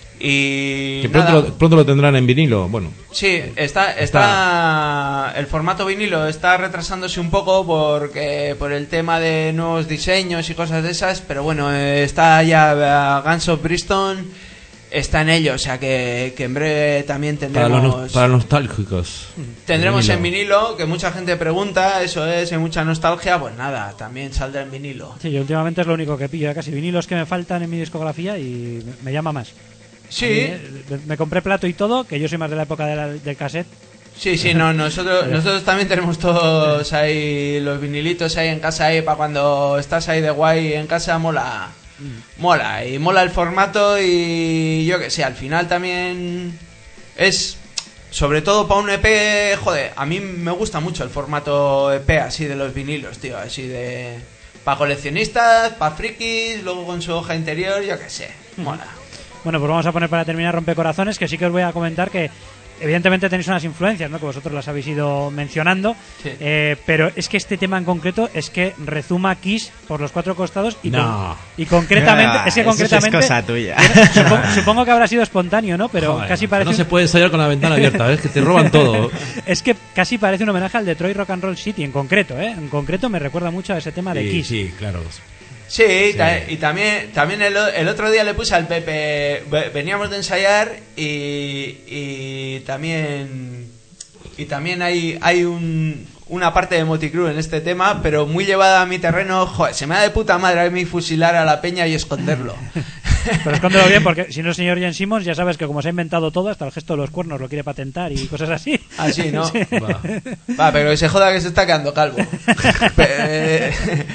D: Y
E: Que pronto
D: nada.
E: lo, pronto lo tendrán en vinilo. Bueno,
D: Sí, está, está, el formato vinilo está retrasándose un poco porque por el tema de nuevos diseños y cosas de esas, pero bueno, eh, está ya uh, Guns of Bristol, está en ello, o sea que, que en breve también
E: para
D: tendremos
E: los, no- para los nostálgicos.
D: tendremos
E: Vinilo.
D: en vinilo, que mucha gente pregunta, eso es, hay mucha nostalgia, pues nada, también saldrá en vinilo.
A: Sí, yo últimamente es lo único que pillo, ya casi vinilos que me faltan en mi discografía y me, me llama más.
D: Sí,
A: A mí, eh, me, me compré plato y todo, que yo soy más de la época de la- del cassette.
D: sí, sí, no, nosotros, nosotros también tenemos todos ahí los vinilitos ahí en casa ahí para cuando estás ahí de guay en casa, mola, mola, y mola el formato y yo que sé, al final también es, sobre todo para un E P, joder, a mí me gusta mucho el formato E P así de los vinilos, tío, así de, para coleccionistas, para frikis, luego con su hoja interior, yo que sé, mola.
A: Bueno, pues vamos a poner para terminar Rompecorazones, que sí que os voy a comentar que evidentemente tenéis unas influencias, ¿no? Que vosotros las habéis ido mencionando,
D: Sí.
A: eh, pero es que este tema en concreto es que rezuma Kiss por los cuatro costados y,
E: No.
A: con- y concretamente,
F: Ah,
A: es que
F: eso sí es
A: concretamente
F: cosa tuya.
A: supongo, supongo que habrá sido espontáneo, ¿no? Pero
E: Joder,
A: casi
E: que
A: parece
E: no se
A: un-
E: puede ensayar con la ventana abierta, ¿ves? Que te roban todo.
A: es que casi parece un homenaje al Detroit Rock and Roll City en concreto, ¿eh? En concreto me recuerda mucho a ese tema de
E: Sí,
A: Kiss.
E: sí, claro.
D: Sí, y ta- y también, también el, o- el otro día le puse al Pepe, ve- veníamos de ensayar y, y también y también hay, hay un, una parte de Motley Crue en este tema, pero muy llevada a mi terreno, joder, se me da de puta madre a mí fusilar a la peña y esconderlo.
A: Pero escóndelo bien, porque si no, el señor Jen Simmons, ya sabes que como se ha inventado todo, hasta el gesto de los cuernos lo quiere patentar y cosas así.
D: Así, ¿no?
A: Sí.
E: Va.
D: Va, pero que se joda que se está quedando calvo. Pe-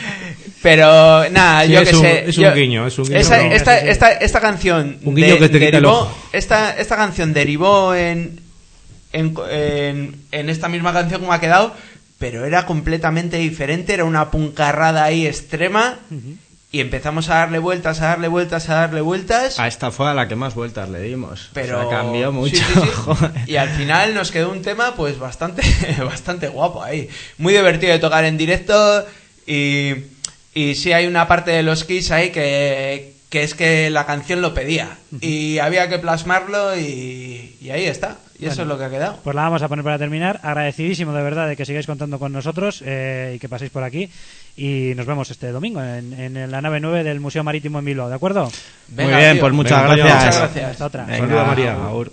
D: Pero nada,
E: Sí,
D: yo
E: es
D: que
E: un-
D: sé.
E: es un
D: yo-
E: guiño, es un guiño,
D: Esa-
E: no,
D: esta,
A: sí, sí.
D: esta, esta canción.
E: Un guiño que te quita el
D: derivó-
E: ojo.
D: Esta, esta canción derivó en, en, en, en esta misma canción como ha quedado, pero era completamente diferente. Era una puncarrada ahí extrema. Y empezamos a darle vueltas, a darle vueltas, a darle vueltas.
F: A esta fue a la que más vueltas le dimos.
D: Pero
F: O sea, cambió mucho.
D: sí, sí, sí.
F: joder.
D: Y al final nos quedó un tema pues bastante bastante guapo ahí, muy divertido de tocar en directo y y sí hay una parte de los Kiss ahí que que es que la canción lo pedía y había que plasmarlo y, y ahí está y eso
A: Bueno.
D: es lo que ha quedado.
A: Pues la vamos a poner para terminar. Agradecidísimo de verdad de que sigáis contando con nosotros eh, y que paséis por aquí. Y nos vemos este domingo en, en la nave nueve del Museo Marítimo en Bilbao, ¿de acuerdo?
D: Venga,
F: Muy bien,
D: tío.
F: pues muchas
E: Venga,
F: gracias.
D: Muchas gracias.
A: Hasta otra.
F: Venga,
E: Saluda, María.
F: agur.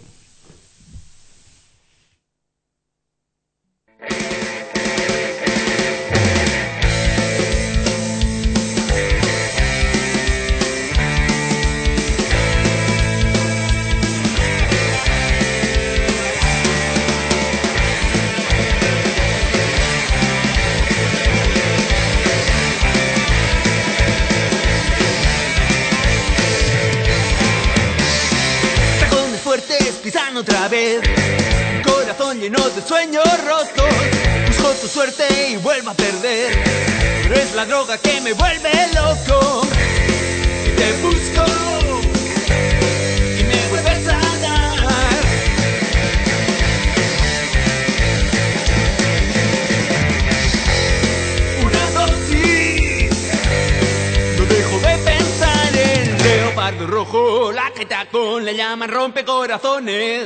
G: Tacones fuertes pisan otra vez. Corazón lleno de sueños rotos. Busco tu suerte y vuelvo a perder. Pero es la droga que me vuelve loco. Y te busco. Y me vuelves a dar. Una dosis. No dejo de pensar en leopardo rojo, la que tacón le llaman rompecorazones.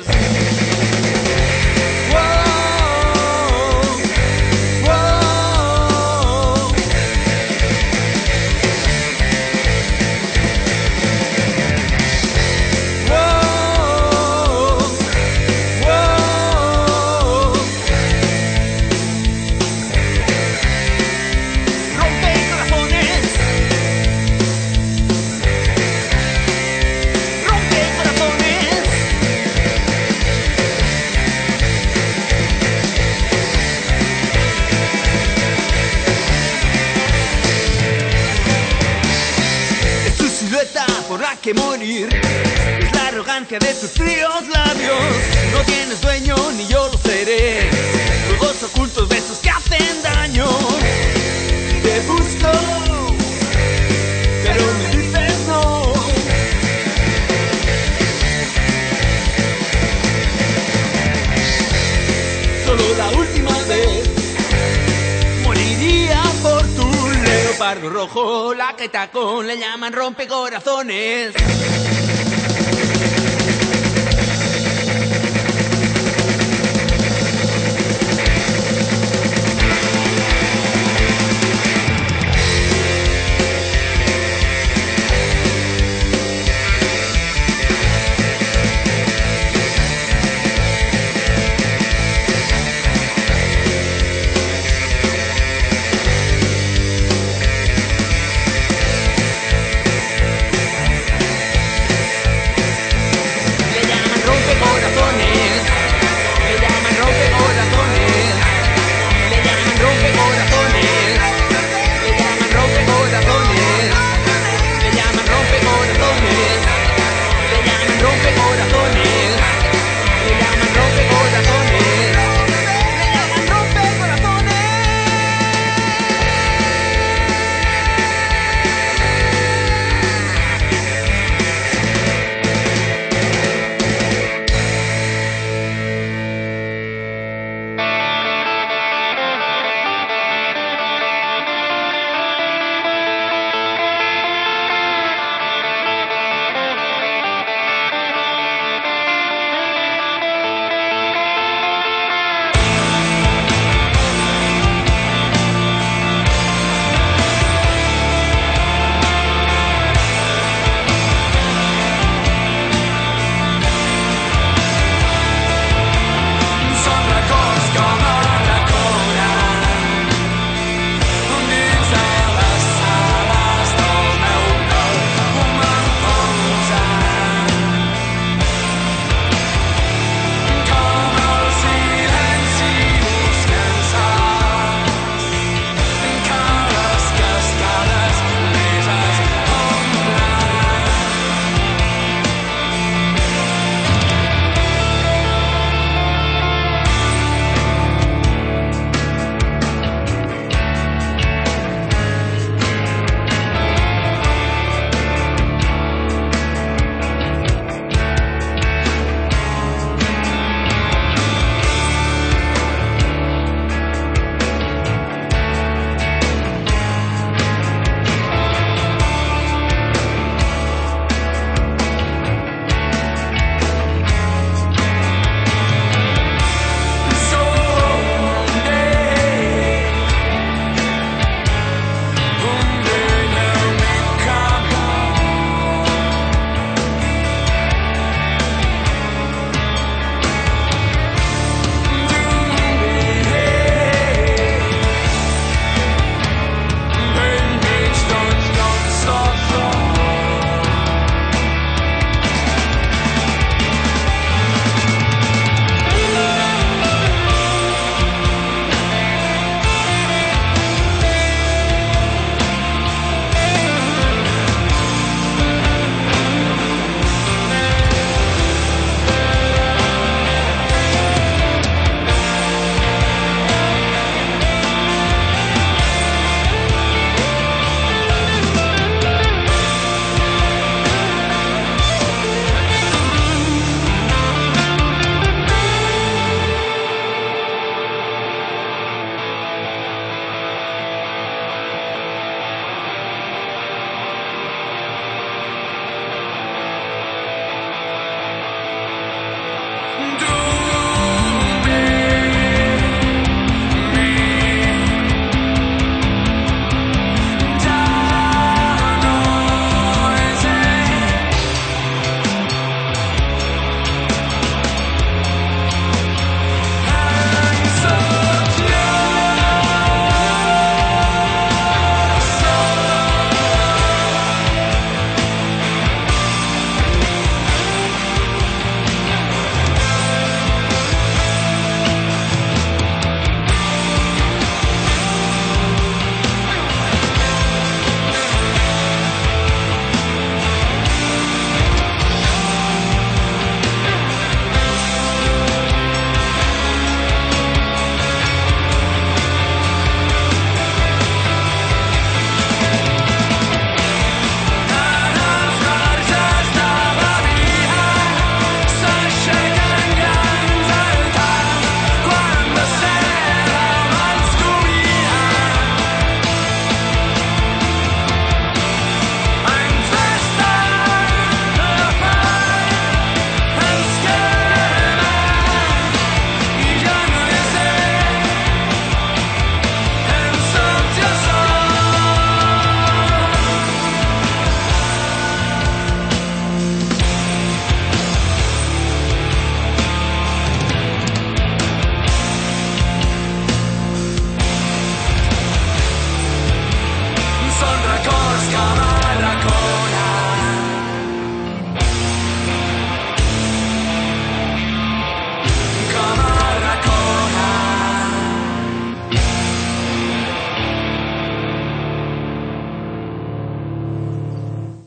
G: Wow, wow. Wow, wow. Rompecorazones. Rompecorazones. Es tu silueta por la que morir. Es la arrogancia de tus fríos labios. solo la última vez. Moriría por tu leopardo rojo, la que tacón le llaman rompecorazones.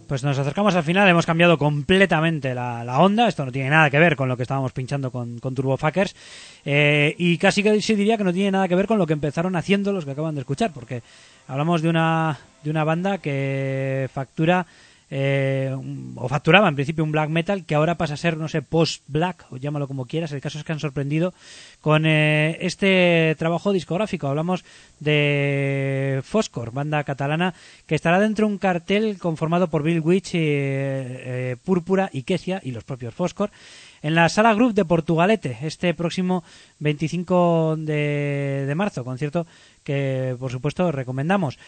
A: Pues nos acercamos al final, hemos cambiado completamente la, la onda, esto no tiene nada que ver con lo que estábamos pinchando con, con Turbofuckers, eh, y casi que sí diría que no tiene nada que ver con lo que empezaron haciendo los que acaban de escuchar, porque hablamos de una, de una banda que factura, eh, o facturaba en principio un black metal, que ahora pasa a ser, no sé, post-black, o llámalo como quieras. El caso es que han sorprendido con eh, este trabajo discográfico. Hablamos de Foscor, banda catalana, que estará dentro de un cartel conformado por Bill Witch, eh, eh, Púrpura, Iquecia y los propios Foscor, en la Sala Group de Portugalete, este próximo veinticinco de, de marzo, concierto que por supuesto recomendamos.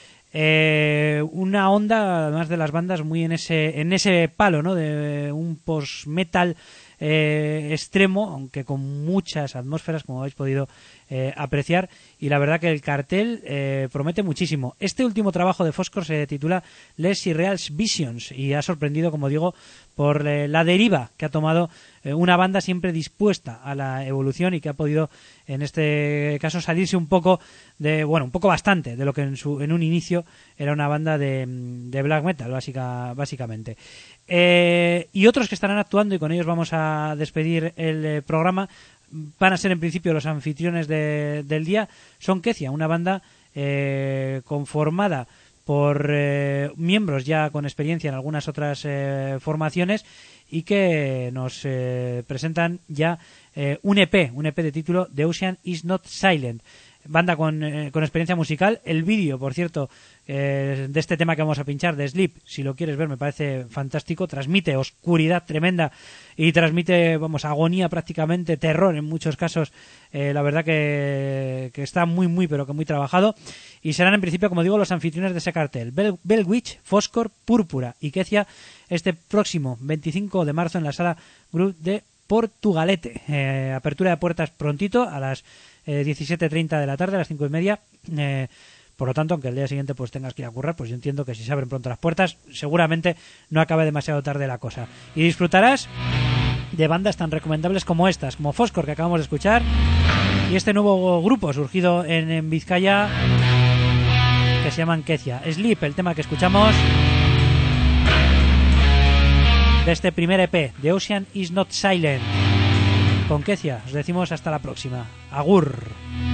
A: Eh, una onda, además de las bandas, muy en ese en ese palo, ¿no? De un post-metal eh, extremo, aunque con muchas atmósferas, como habéis podido eh, apreciar, y la verdad que el cartel eh, promete muchísimo. Este último trabajo de Foscor se titula Les Irreals Visions y ha sorprendido, como digo, por eh, la deriva que ha tomado eh, una banda siempre dispuesta a la evolución y que ha podido, en este caso, salirse un poco de, bueno, un poco bastante de lo que en, su, en un inicio era una banda de, de black metal, básica, básicamente. Eh, y otros que estarán actuando, y con ellos vamos a despedir el eh, programa, van a ser en principio los anfitriones de, del día, son Quecia, una banda eh, conformada por eh, miembros ya con experiencia en algunas otras eh, formaciones y que nos eh, presentan ya eh, un E P, un E P de título The Ocean is Not Silent. Banda con, eh, con experiencia musical. El vídeo, por cierto, eh, de este tema que vamos a pinchar, de Sleep, si lo quieres ver, me parece fantástico. Transmite oscuridad tremenda y transmite, vamos, agonía prácticamente, terror en muchos casos. Eh, la verdad que, que está muy, muy, pero que muy trabajado. Y serán, en principio, como digo, los anfitriones de ese cartel. Bell, Bell Witch, Foscor, Púrpura y Quecia, este próximo veinticinco de marzo en la Sala Group de Portugalete. Eh, apertura de puertas prontito, a las eh, diecisiete treinta de la tarde, a las cinco y media. Eh, por lo tanto, aunque el día siguiente pues tengas que ir a currar, pues yo entiendo que si se abren pronto las puertas, seguramente no acabe demasiado tarde la cosa. Y disfrutarás de bandas tan recomendables como estas, como Foscor, que acabamos de escuchar, y este nuevo grupo surgido en, en Vizcaya, que se llaman Quecia. Sleep, el tema que escuchamos de este primer E P, The Ocean is Not Silent. Con Quecia os decimos hasta la próxima. Agur.